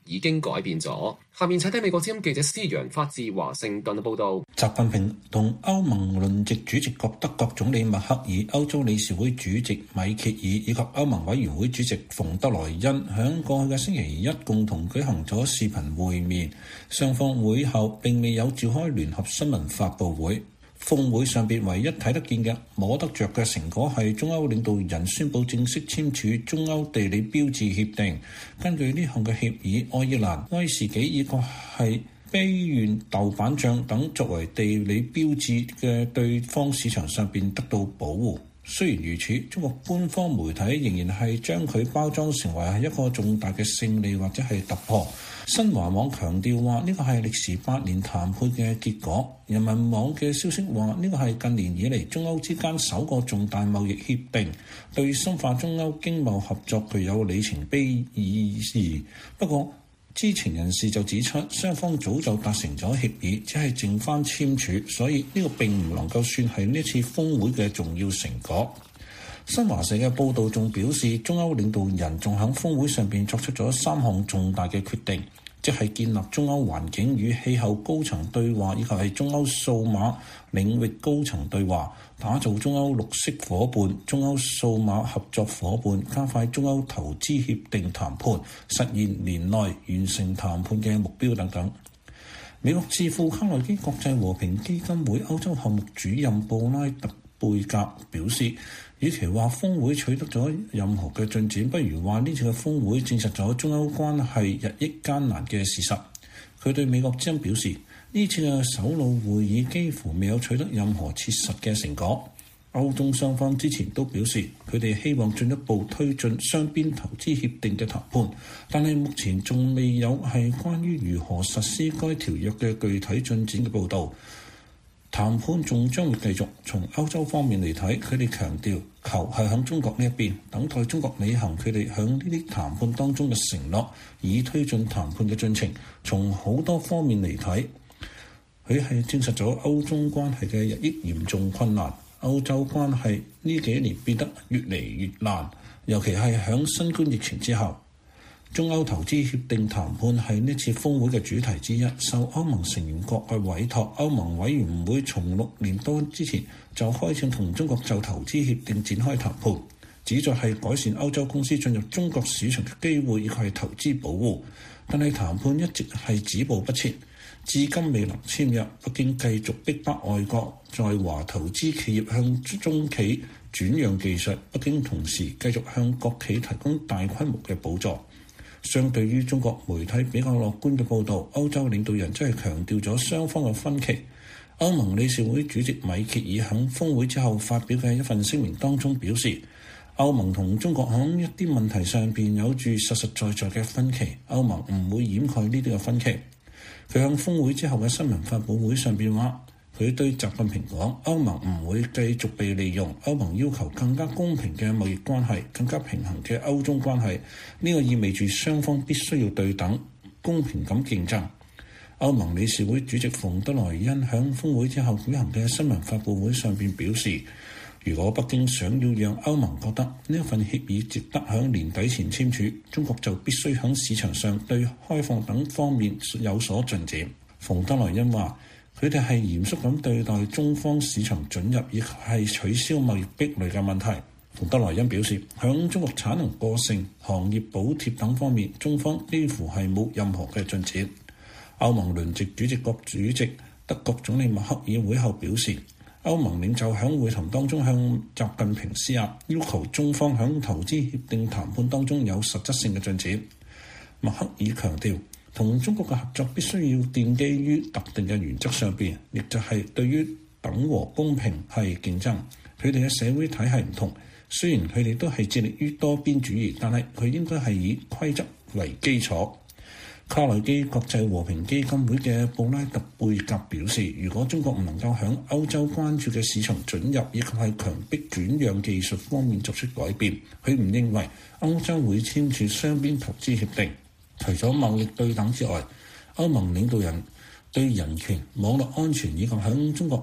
已經改變咗。下面請睇美國之音記者施陽發自華盛頓嘅報導。 習近平同歐盟輪值主席國德國總理默克爾、歐洲理事會主席米歇爾以及歐盟委員會主席馮德萊恩喺過去嘅星期一共同舉行咗視頻會面，雙方會後並未有召開聯合新聞發佈會。峰會上邊唯一睇得見嘅摸得着嘅成果係中歐領導人宣布正式簽署中歐地理標誌協定。根據呢項嘅協議，愛爾蘭、威士忌以及係卑縣豆瓣醬等作為地理標誌嘅對方市場上邊得到保護。雖然如此，中國官方媒體仍然係將佢包裝成為係一個重大嘅勝利或者係突破。新華網強調話呢個係歷時八年談判嘅結果。人民網嘅消息話呢個係近年以嚟中歐之間首個重大貿易協定，對深化中歐經貿合作具有里程碑意義。不過知情人士就指出，雙方早就達成咗協議，只係剩翻簽署，所以呢個並唔能夠算係呢次峰會嘅重要成果。新華社嘅報導仲表示，中歐領導人仲喺峰會上邊作出咗三項重大嘅決定，即係建立中歐環境與氣候高層對話，以及係中歐數碼領域高層對話，打造中歐綠色夥伴、中歐數碼合作夥伴，加快中歐投資協定談判，實現年內完成談判嘅目標等等。美國智庫卡內基國際和平基金會歐洲項目主任布拉特貝格表示，與其話峰會取得咗任何嘅進展，不如話呢次嘅峰會證實咗中歐關係日益艱難嘅事實。佢對美國之音表示，呢次嘅首腦會議幾乎未有取得任何切實嘅成果。歐中雙方之前都表示，佢哋希望進一步推進雙邊投資協定嘅談判，但係目前仲未有係關於如何實施該條約嘅具體進展嘅報導。談判仲將會繼續。從歐洲方面嚟睇，佢哋強調球係響中國呢一邊，等待中國履行佢哋響呢啲談判當中嘅承諾，以推進談判嘅進程。從好多方面嚟睇，佢係證實咗歐中關係嘅日益嚴重困難。歐洲關係呢幾年變得越嚟越難，尤其係響新冠疫情之後。中歐投資協定談判係呢次峰會嘅主題之一，受歐盟成員國嘅委託，歐盟委員會從六年多之前就開始同中國就投資協定展開談判，旨在係改善歐洲公司進入中國市場嘅機會，以及係投資保護。但係談判一直係止步不前，至今未能簽約。北京繼續逼迫外國在華投資企業向中企轉讓技術，北京同時繼續向國企提供大規模嘅補助。相對於中國媒體比較樂觀嘅報導，歐洲領導人真係強調咗雙方嘅分歧。歐盟理事會主席米歇爾喺峰會之後發表嘅一份聲明當中表示，歐盟同中國喺一啲問題上邊有住實實在在嘅分歧，歐盟唔會掩蓋呢啲嘅分歧。佢喺峰會之後嘅新聞發佈會上邊話，佢對習近平講，歐盟唔會繼續被利用，歐盟要求更加公平嘅貿易關係，更加平衡嘅歐中關係。呢個意味住雙方必須要對等、公平咁競爭。歐盟理事會主席馮德萊恩喺峰會之後舉行嘅新聞發佈會上邊表示，如果北京想要讓歐盟覺得呢一份協議值得喺年底前簽署，中國就必須喺市場上對開放等方面有所進展。馮德萊恩話，佢哋係嚴肅咁對待中方市場准入以及係取消貿易壁壘嘅問題。馮德萊恩表示，響中國產能過剩、行業補貼等方面，中方幾乎係冇任何嘅進展。歐盟輪值主席國主席德國總理默克爾會後表示，歐盟領袖響會談當中向習近平施壓，要求中方響投資協定談判當中有實質性嘅進展。默克爾強調，同中國嘅合作必須要奠基於特定嘅原則上邊，亦就係對於等和公平係競爭。佢哋嘅社會體系唔同，雖然佢哋都係致力於多邊主義，但係佢應該係以規則為基礎。卡內基國際和平基金會嘅布拉特貝格表示，如果中國唔能夠響歐洲關注嘅市場准入以及係強迫轉讓技術方面作出改變，佢唔認為歐洲會簽署雙邊投資協定。除咗貿易對等之外，歐盟領導人對人權、網絡安全以及響中國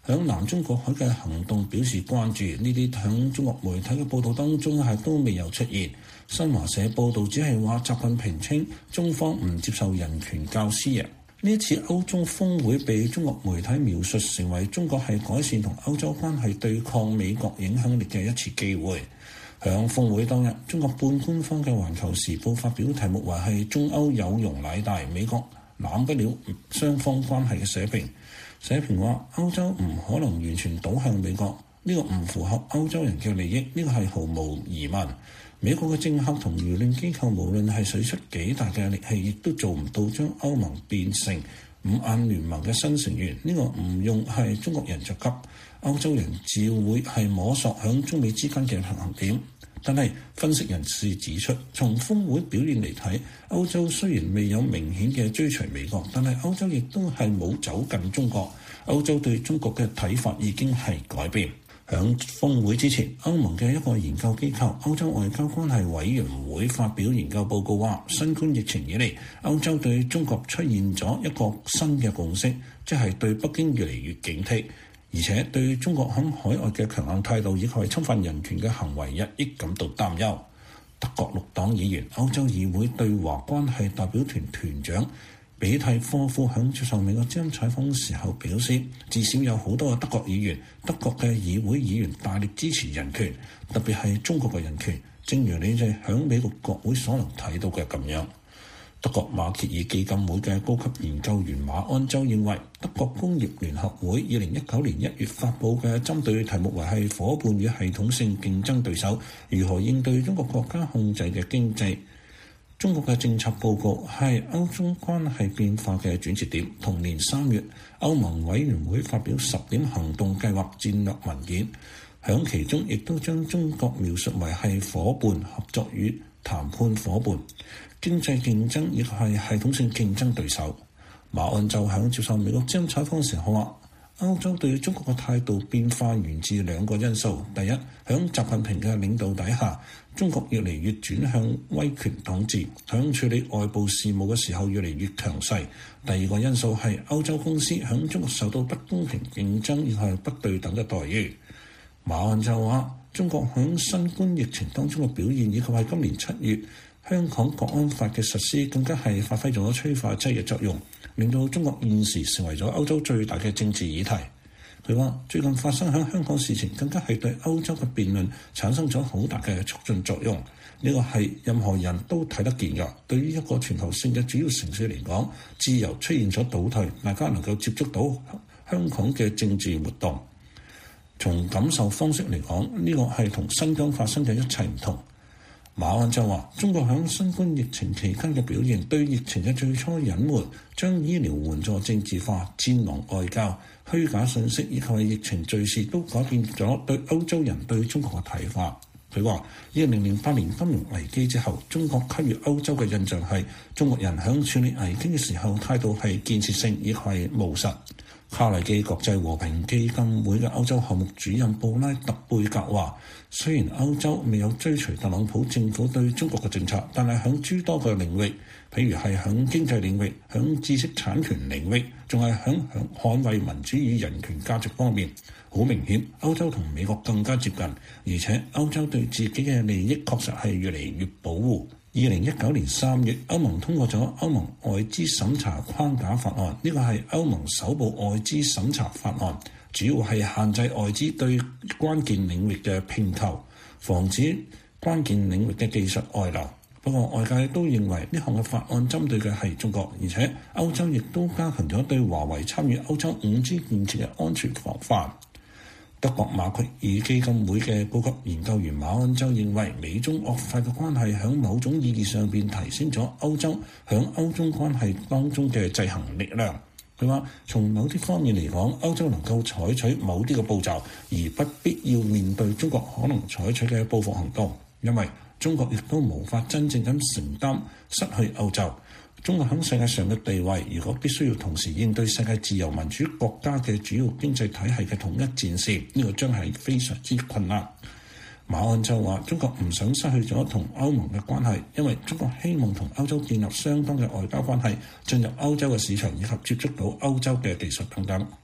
響南中國海嘅行動表示關注，呢啲響中國媒體嘅報導當中係都未有出現。新華社報導只係話習近平稱中方唔接受人權教師爺。呢一次歐中峰會被中國媒體描述成為中國係改善同歐洲關係對抗美國影響力嘅一次機會。響峰會當日，中國半官方嘅《環球時報》發表題目為係中歐有容乃大，美國攬不了雙方關係嘅社評。社評話歐洲唔可能完全倒向美國，呢個唔符合歐洲人嘅利益，呢個係毫無疑問。美國嘅政客同輿論機構無論係使出幾大嘅力氣，亦都做唔到將歐盟變成五眼聯盟嘅新成員。呢個唔用係中國人着急，歐洲人自會係摸索響中美之間嘅平衡點。但係分析人士指出，從峰會表現嚟睇，歐洲雖然未有明顯嘅追隨美國，但係歐洲亦都係冇走近中國。歐洲對中國嘅睇法已經係改變。響峰會之前，歐盟嘅一個研究機構歐洲外交關係委員會發表研究報告話，新冠疫情以嚟，歐洲對中國出現咗一個新嘅共識，即係對北京越嚟越警惕，而且對中國喺海外嘅強硬態度以及係侵犯人權嘅行為日益感到擔憂。德國綠黨議員、歐洲議會對華關係代表團團長比蒂科夫響接受美國之音採訪時候表示，至少有好多嘅德國議員、德國嘅議會議員大力支持人權，特別係中國嘅人權，正如你哋響美國國會所能睇到嘅咁樣。德國馬歇爾基金會嘅高級研究員馬安洲認為，德國工業聯合會二零一九年一月發布嘅針對題目為係夥伴與系統性競爭對手，如何應對中國國家控制嘅經濟中國嘅政策報告係歐中關係變化嘅轉折點。同年三月，歐盟委員會發表十點行動計劃戰略文件，響其中亦都將中國描述為係夥伴、合作與談判夥伴、經濟競爭亦係系統性競爭對手。馬安就響接受美國之音採訪時候話，歐洲對中國嘅態度變化源自兩個因素。第一，響習近平嘅領導底下，中國越嚟越轉向威權統治，響處理外部事務嘅時候越嚟越強勢。第二個因素係歐洲公司響中國受到不公平競爭亦係不對等嘅待遇。馬安就話，中國響新冠疫情當中嘅表現以及係今年七月香港國安法嘅實施，更加係發揮咗催化劑嘅作用，令到中國現時成為咗歐洲最大嘅政治議題。佢話最近發生喺香港事情，更加係對歐洲嘅辯論產生咗好大嘅促進作用。呢個係任何人都睇得見㗎。對於一個全球性嘅主要城市嚟講，自由出現咗倒退，大家能夠接觸到香港嘅政治活動。從感受方式嚟講，呢個係同新疆發生嘅一切唔同。馬安就話，中國喺新冠疫情期間嘅表現，對疫情嘅最初隱瞞，將醫療援助政治化、戰狼外交、虛假信息以及係疫情敘事，都改變咗對歐洲人對中國嘅睇法。佢話，二零零八年金融危機之後，中國給予歐洲嘅印象係中國人喺處理危機嘅時候態度係建設性，亦係務實。卡內基國際和平基金會嘅歐洲項目主任布拉特貝格話，雖然歐洲未有追隨特朗普政府對中國嘅政策，但係喺諸多嘅領域，譬如係喺經濟領域、喺知識產權領域，仲係喺喺捍衛民主與人權價值方面，好明顯歐洲同美國更加接近，而且歐洲對自己嘅利益確實係越嚟越保護。二零一九年三月，歐盟通過咗歐盟外資審查框架法案，呢個係歐盟首部外資審查法案，主要係限制外資對關鍵領域嘅併購，防止關鍵領域嘅技術外流。不過外界都認為呢項嘅法案針對嘅係中國，而且歐洲亦都加強咗對華為參與歐洲五 G 建設嘅安全防範。德國馬奎爾基金會嘅高級研究員馬安洲認為，美中惡化嘅關係喺某種意義上邊提升咗歐洲喺歐中關係當中嘅制衡力量。佢話，從某啲方面嚟講，歐洲能夠採取某啲嘅步驟，而不必要面對中國可能採取嘅報復行動，因為中國亦都無法真正咁承擔失去歐洲。中國喺世界上嘅地位，如果必須要同時應對世界自由民主國家嘅主要經濟體系嘅統一戰線，呢個將係非常之困難。馬安洲話，中國唔想失去咗同歐盟嘅關係，因為中國希望同歐洲建立相當嘅外交關係，進入歐洲嘅市場以及接觸到歐洲嘅技術等等。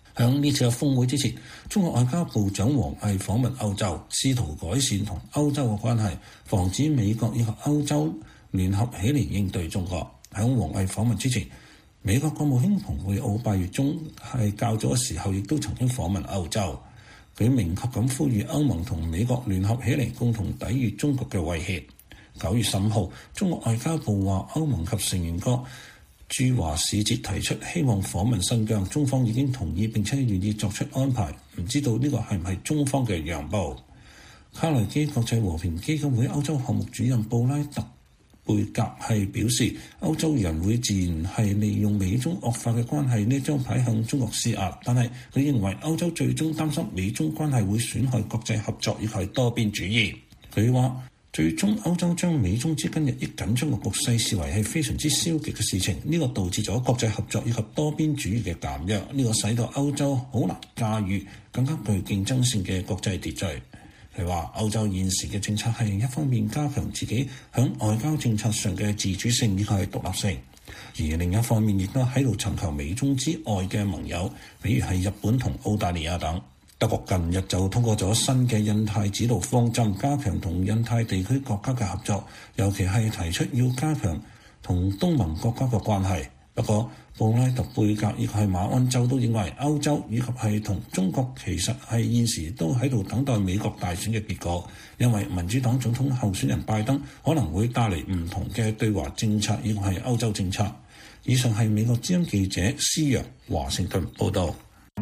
響呢次嘅峰會之前，中國外交部長王毅訪問歐洲，試圖改善同歐洲嘅關係，防止美國以及歐洲聯合起嚟應對中國。響王毅訪問之前，美國國務卿蓬佩奧八月中係較早嘅時候，亦都曾經訪問歐洲。佢明確咁呼籲歐盟同美國聯合起嚟，共同抵禦中國嘅威脅。九月十五號，中國外交部話歐盟及成員國駐華使節提出希望訪問新疆，中方已經同意並且願意作出安排，唔知道呢個係唔係中方嘅讓步。卡內基國際和平基金會歐洲項目主任布拉特貝格係表示，歐洲人會自然係利用美中惡化嘅關係呢張牌向中國施壓，但係佢認為歐洲最終擔心美中關係會損害國際合作以及多邊主義。佢話最終歐洲將美中之間日益緊張嘅局勢視為係非常之消極嘅事情，呢、這個導致咗國際合作以及多邊主義嘅減弱，呢、這個使到歐洲好難駕馭更加具競爭性嘅國際秩序。佢話歐洲現時嘅政策係一方面加強自己響外交政策上嘅自主性以及獨立性，而另一方面亦都喺度尋求美中之外嘅盟友，比如係日本同澳大利亞等。德國近日就通過咗新嘅印太指導方針，加強同印太地區國家嘅合作，尤其係提出要加強同東盟國家嘅關係。不過，布拉特貝格以及係馬安州都認為歐洲以及係同中國其實係現時都喺度等待美國大選嘅結果，因為民主黨總統候選人拜登可能會帶嚟唔同嘅對華政策以及係歐洲政策。以上係美國之音記者施陽華盛頓報導。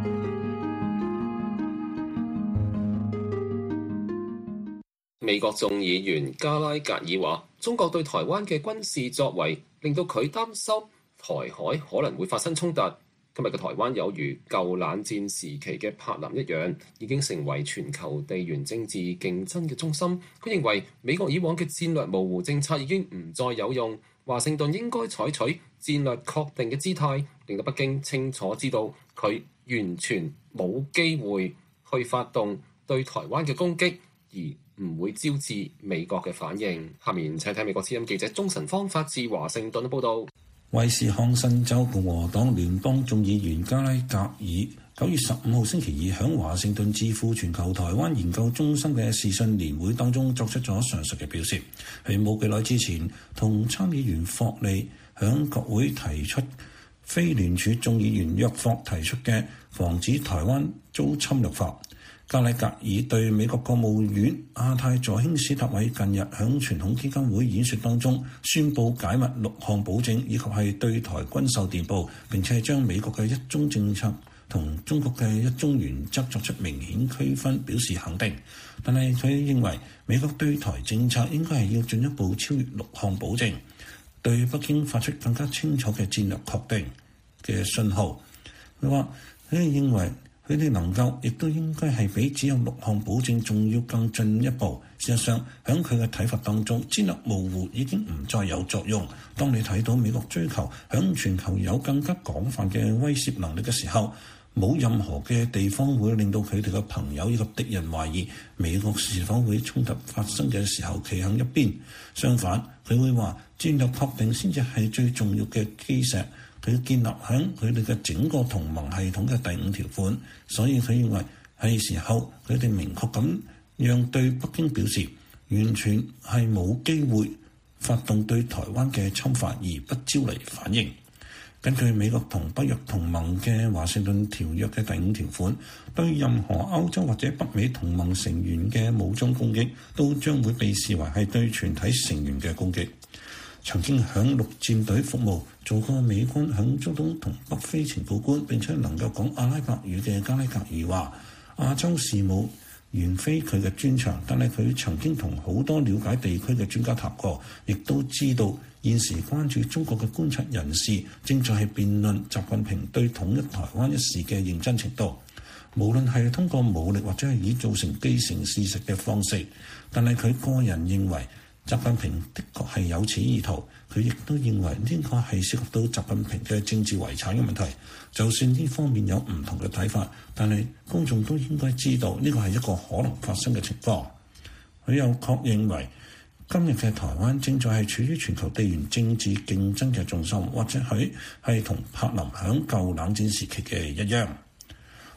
美國眾議員加拉格爾話：中國對台灣嘅軍事作為令到佢擔心台海可能會發生衝突。今日嘅台灣有如舊冷戰時期嘅柏林一樣，已經成為全球地緣政治競爭嘅中心。佢認為美國以往嘅戰略模糊政策已經唔再有用，華盛頓應該採取戰略確定嘅姿態，令到北京清楚知道佢完全冇機會去發動對台灣嘅攻擊，而唔會招致美國嘅反應。下面請睇美國之音記者鍾晨芳發自華盛頓嘅報導。 威斯康辛州共和黨聯邦眾議員加拉格爾九月十五號星期二響華盛頓智庫全球台灣研究中心嘅視訊年會當中作出咗上述嘅表示。喺冇幾耐之前，同參議員霍利響國會提出非聯署眾議員約霍提出嘅防止台灣遭侵略法。加拉格爾對美國國務院亞太助卿史達偉近日響傳統基金會演說當中宣布解密六項保證，以及係對台軍售電報，並且將美國嘅一中政策同中國嘅一中原則作出明顯區分，表示肯定。但係佢認為美國對台政策應該係要進一步超越六項保證，對北京發出更加清楚嘅戰略確定嘅信號。佢話佢認為佢哋能夠，亦都應該係比只有六項保證仲要更進一步。事實上，喺佢嘅睇法當中，戰略模糊已經唔再有作用。當你睇到美國追求喺全球有更加廣泛嘅威懾能力嘅時候，冇任何嘅地方會令到佢哋嘅朋友以及敵人懷疑美國是否會衝突發生嘅時候企喺一邊。相反，佢會話戰略確定先至係最重要嘅基石。佢建立喺佢哋嘅整個同盟系統嘅第五條款，所以佢認為係時候佢哋明確咁讓對北京表示，完全係冇機會發動對台灣嘅侵犯而不招嚟反應。根據美國同北約同盟嘅華盛頓條約嘅第五條款，對任何歐洲或者北美同盟成員嘅武裝攻擊，都將會被視為係對全體成員嘅攻擊。曾經響陸戰隊服務、做過美軍響中東同北非情報官，並且能夠講阿拉伯語嘅加拉格爾話：亞洲事務原非佢嘅專長，但係佢曾經同好多了解地區嘅專家談過，亦都知道現時關注中國嘅觀察人士正在係辯論習近平對統一台灣一事嘅認真程度，無論係通過武力或者係以造成既成事實嘅方式。但係佢個人認為習近平的確係有此意圖，佢亦都認為呢個係涉及到習近平嘅政治遺產嘅問題。就算呢方面有唔同嘅睇法，但係公眾都應該知道呢個係一個可能發生嘅情況。佢又確認為今日嘅台灣正在係處於全球地緣政治競爭嘅重心，或者佢係同柏林響舊冷戰時期嘅一樣。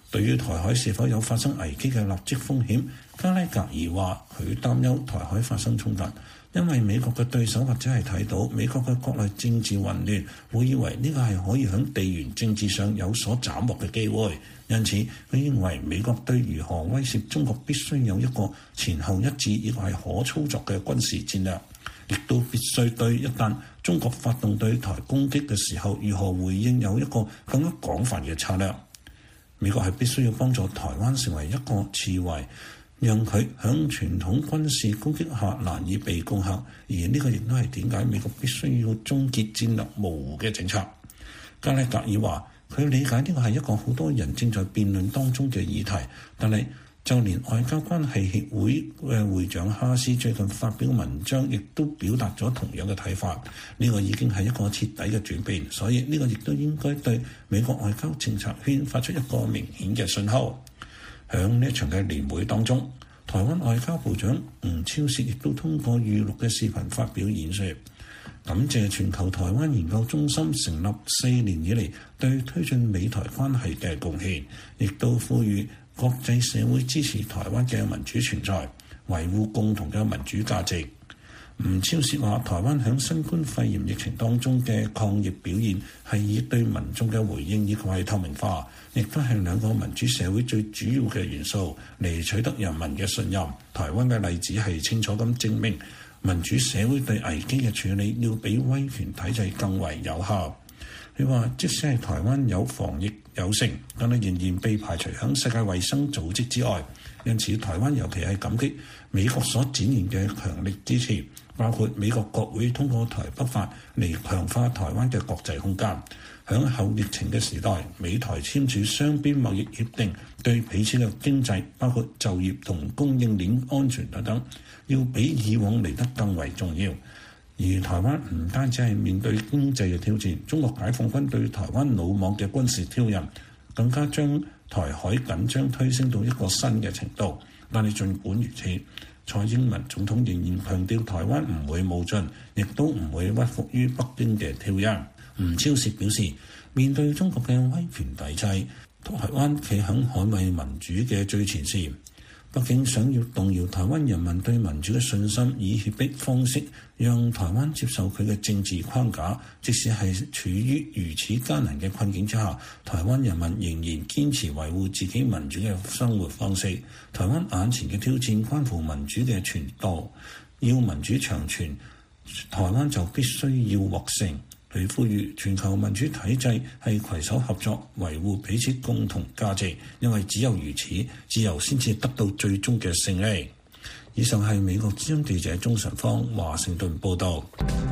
對於台海是否有發生危機嘅立即風險，加拉格爾話佢擔憂台海發生衝突，因為美國嘅對手或者係睇到美國嘅國內政治混亂，會以為呢個係可以喺地緣政治上有所斬獲嘅機會。因此，佢認為美國對如何威脅中國必須有一個前後一致，亦係可操作嘅軍事戰略，亦都必須對一旦中國發動對台攻擊嘅時候，如何回應有一個更加廣泛嘅策略。美國係必須要幫助台灣成為一個刺蝟，讓佢響傳統軍事攻擊下難以被攻克，而呢個亦都係點解美國必須要終結戰略模糊嘅政策。加拉格爾話：佢理解呢個係一個好多人正在辯論當中嘅議題，但係就連外交關係協會嘅會長哈斯最近發表文章，亦都表達咗同樣嘅睇法。呢個已經係一個徹底嘅轉變，所以呢個亦都應該對美國外交政策圈發出一個明顯嘅信號。響呢一場嘅年會當中，台灣外交部長吳釗燮亦都通過預錄嘅視頻發表演說，感謝全球台灣研究中心成立四年以嚟對推進美台關係嘅貢獻，亦都呼籲國際社會支持台灣嘅民主存在，維護共同嘅民主價值。吳釗燮話：台灣響新冠肺炎疫情當中嘅抗疫表現係以對民眾嘅回應以及係透明化，亦都係兩個民主社會最主要嘅元素嚟取得人民嘅信任。台灣嘅例子係清楚咁證明，民主社會對危機嘅處理要比威權體制更為有效。佢話：即使係台灣有防疫有成，但係仍然被排除響世界衛生組織之外。因此，台灣尤其係感激美國所展現嘅強力支持，包括美國國會通過台北法嚟強化台灣嘅國際空間。響後疫情嘅時代，美台簽署雙邊貿易協定，對彼此嘅經濟，包括就業同供應鏈安全等等，要比以往嚟得更為重要。而台灣唔單止係面對經濟嘅挑戰，中國解放軍對台灣魯莽嘅軍事挑釁，更加將台海緊張推升到一個新嘅程度。但係儘管如此，蔡英文總統仍然強調台灣唔會冒進，亦都唔會屈服於北京嘅挑釁。吳釗燮表示，面對中國嘅威權體制，台灣企喺捍衛民主嘅最前線。北京想要動搖台灣人民對民主嘅信心，以脅迫方式讓台灣接受佢嘅政治框架。即使係處於如此艱難嘅困境之下，台灣人民仍然堅持維護自己民主嘅生活方式。台灣眼前嘅挑戰關乎民主嘅傳導，要民主長存，台灣就必須要獲勝。佢呼籲全球民主體制係攜手合作，維護彼此共同價值，因為只有如此，自由先至得到最終嘅勝利。以上係美國之音記者鍾晨芳華盛頓報導。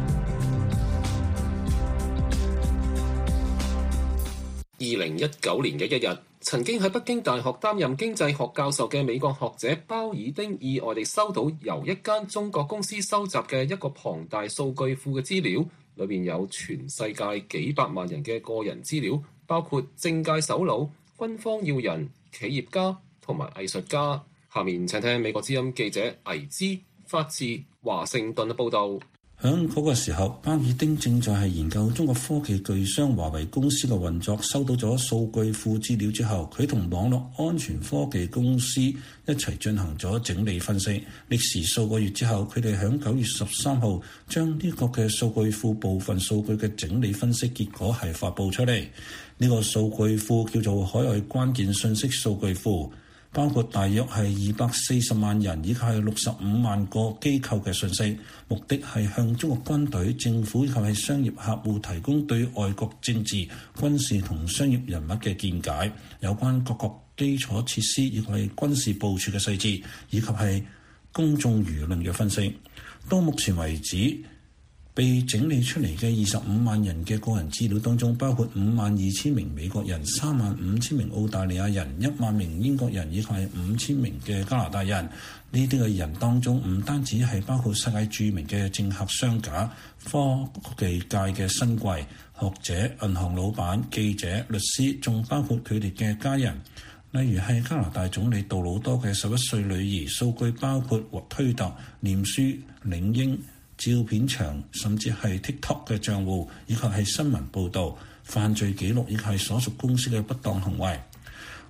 二零一九年嘅一日，曾經喺北京大學擔任經濟學教授嘅美國學者鮑爾丁意外地收到由一間中國公司收集嘅一個龐大數據庫嘅資料。裏面有全世界幾百萬人嘅個人資料，包括政界首腦、軍方要人、企業家同埋藝術家。下面請聽美國之音記者倪之發自華盛頓嘅報導。 響嗰個時候，鮑爾丁正在係研究中國科技巨商華為公司嘅運作。收到咗數據庫資料之後，佢同網絡安全科技公司一齊進行咗整理分析。歷時數個月之後，佢哋響九月十三號將呢個嘅數據庫部分數據嘅整理分析結果係發布出嚟。呢個數據庫叫做海外關鍵信息數據庫，包括大約係二百四十萬人以及係六十五萬個機構嘅信息，目的係向中國軍隊、政府以及係商業客戶提供對外國政治、軍事同商業人物嘅見解，有關各國基礎設施以及係軍事部署嘅細節，以及係公眾輿論嘅分析。到目前為止，被整理出嚟嘅二十五萬人嘅個人資料當中，包括五萬二千名美國人、三萬五千名澳大利亞人、一萬名英國人以及係五千名嘅加拿大人。呢啲嘅人當中，唔單止係包括世界著名嘅政客、商家、科技界嘅新貴、學者、銀行老闆、記者、律師，仲包括佢哋嘅家人。例如係加拿大總理杜魯多嘅十一歲女兒。數據包括推特、臉書、領英、照片牆，甚至係 TikTok 嘅賬戶，以及係新聞報導、犯罪記錄，以及係所屬公司嘅不當行為。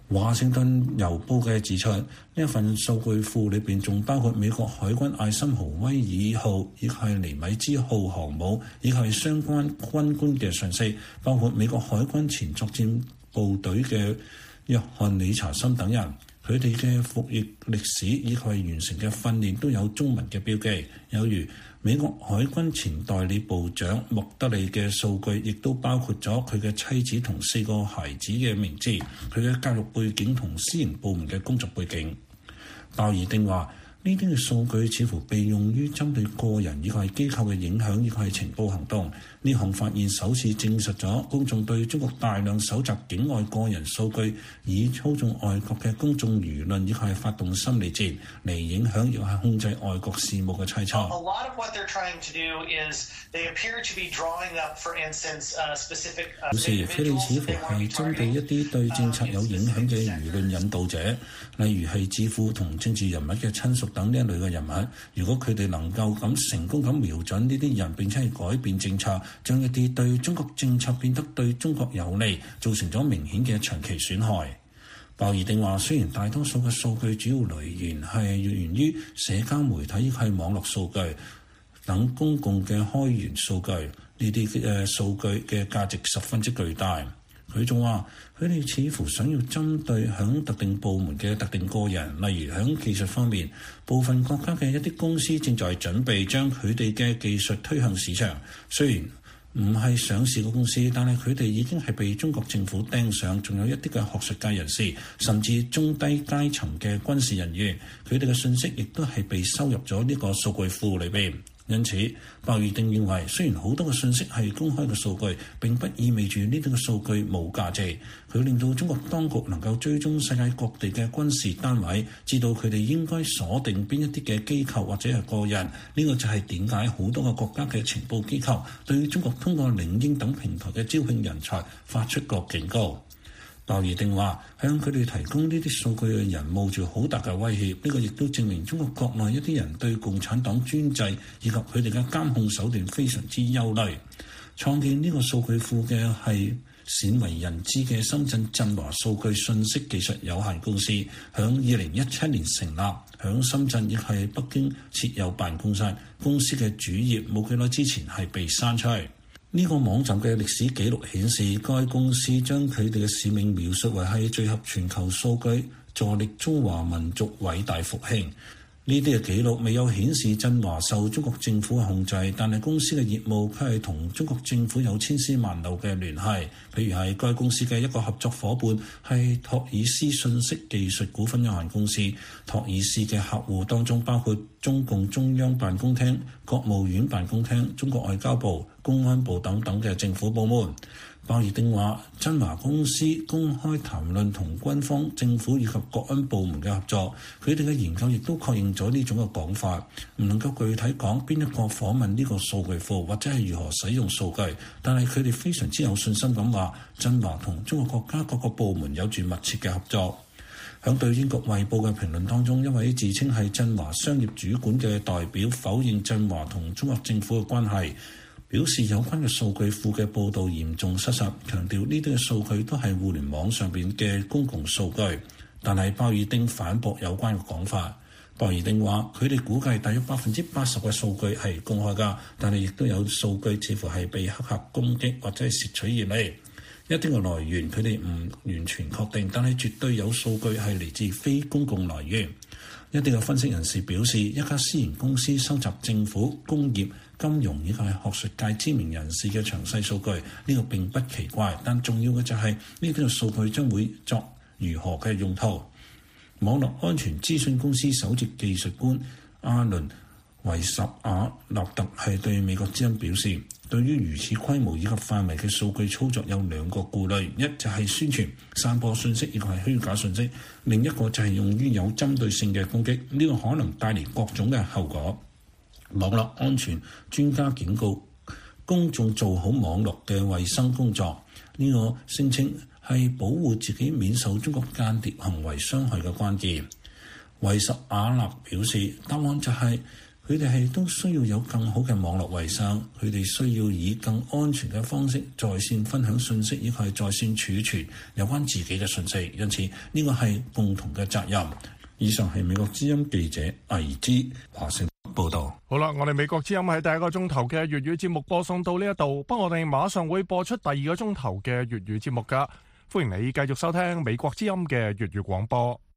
華盛頓郵報嘅指出，呢一份數據庫裏邊仲包括美國海軍艾森豪威爾號以及係尼米茲號航母以及係相關軍官嘅信息，包括美國海軍前作戰部隊嘅約翰理查森等人，佢哋嘅服役歷史以及係完成嘅訓練都有中文嘅標記，有如美國海軍前代理部長莫德利嘅數據，亦都包括咗佢嘅妻子同四個孩子嘅名字、佢嘅教育背景同私營部門嘅工作背景。鮑爾丁話：呢啲嘅數據似乎被用於針對個人以及係機構嘅影響，以及係情報行動。呢項發現首次證實咗公眾對中國大量搜集境外個人數據，以操縱外國嘅公眾輿論，以及係發動心理戰嚟影響亦係控制外國事務嘅猜測。表示佢哋似乎係針對一啲對政策有影響嘅輿論引導者，例如係智庫同政治人物嘅親屬等呢一類嘅人物。如果佢哋能夠咁成功咁瞄準呢啲人，並且係改變政策，將一啲對中國政策變得對中國有利，造成咗明顯嘅長期損害。鮑爾丁話：雖然大多數嘅數據主要來源係源於社交媒體以及網絡數據等公共嘅開源數據，呢啲嘅數據嘅價值十分之巨大。佢仲話：佢哋似乎想要針對響特定部門嘅特定個人，例如響技術方面，部分國家嘅一啲公司正在準備將佢哋嘅技術推向市場。雖然唔係上市嘅公司，但係佢哋已經係被中國政府盯上，仲有一啲嘅學術界人士，甚至中低階層嘅軍事人員，佢哋嘅信息亦都係被收入咗呢個數據庫裏邊。因此，鮑爾丁認為，雖然好多嘅信息係公開嘅數據，並不意味住呢啲嘅數據冇價值。佢令到中國當局能夠追蹤世界各地嘅軍事單位，知道佢哋應該鎖定邊一啲嘅機構或者係個人。呢、這個就係點解好多個國家嘅情報機構對中國通過領英等平台嘅招聘人才發出過警告。鮑爾丁話：向佢哋提供呢啲數據嘅人冒住好大嘅威脅，呢、這個亦都證明中國國內一啲人對共產黨專制以及佢哋嘅監控手段非常之憂慮。創建呢個數據庫嘅係鮮為人知嘅深圳振華數據信息技術有限公司，響二零一七年成立，響深圳亦係北京設有辦公室。公司嘅主頁冇幾耐之前係被刪除。呢個網站嘅歷史記錄顯示，該公司將佢哋嘅使命描述為係聚合全球數據，助力中華民族偉大復興。呢啲嘅記錄未有顯示振華受中國政府嘅控制，但係公司嘅業務卻係同中國政府有千絲萬縷嘅聯繫。譬如係該公司嘅一個合作夥伴係托爾斯信息技術股份有限公司，托爾斯嘅客戶當中包括中共中央辦公廳、國務院辦公廳、中國外交部、公安部等等嘅政府部門。鮑爾丁話：振華公司公開談論同軍方、政府以及國安部門嘅合作，佢哋嘅研究亦都確認咗呢種嘅講法。唔能夠具體講邊一個訪問呢個數據庫或者係如何使用數據，但係佢哋非常之有信心咁話，振華同中國國家各個部門有住密切嘅合作。響對英國衛報嘅評論當中，一位自稱係振華商業主管嘅代表否認振華同中國政府嘅關係，表示有關嘅數據庫嘅報導嚴重失實，強調呢啲嘅數據都係互聯網上邊嘅公共數據。但係鮑爾丁反駁有關嘅講法。鮑爾丁話：佢哋估計大約百分之八十嘅數據係公開㗎，但係亦都有數據似乎係被黑客攻擊或者係竊取而嚟。一啲嘅來源佢哋唔完全確定，但係絕對有數據係嚟自非公共來源。一啲嘅分析人士表示，一家私營公司收集政府、工業、金融以及係學術界知名人士嘅詳細數據，呢、這個並不奇怪。但重要嘅就係呢啲嘅數據將會作如何嘅用途。網絡安全資訊公司首席技術官阿倫維什瓦納特係對美國之音表示，對於如此規模以及範圍嘅數據操作有兩個顧慮，一就係宣傳、散播信息以及係虛假信息，另一個就係用於有針對性嘅攻擊，呢、這個可能帶嚟各種嘅後果。網絡安全專家警告公眾做好網絡嘅衛生工作，呢、這個聲稱係保護自己免受中國間諜行為傷害嘅關鍵。維什瓦納表示，答案就係、是、 佢哋係都需要有更好嘅網絡衛生，佢哋需要以更安全嘅方式在線分享信息，以及係在線儲存有關自己嘅信息。因此呢個係共同嘅責任。以上係美國之音記者魏之華盛頓報道。 好啦，我哋美國之音喺第一個鐘頭嘅粵語節目播送到呢一度，不過我哋馬上會播出第二個鐘頭嘅粵語節目噶，歡迎你繼續收聽美國之音嘅粵語廣播。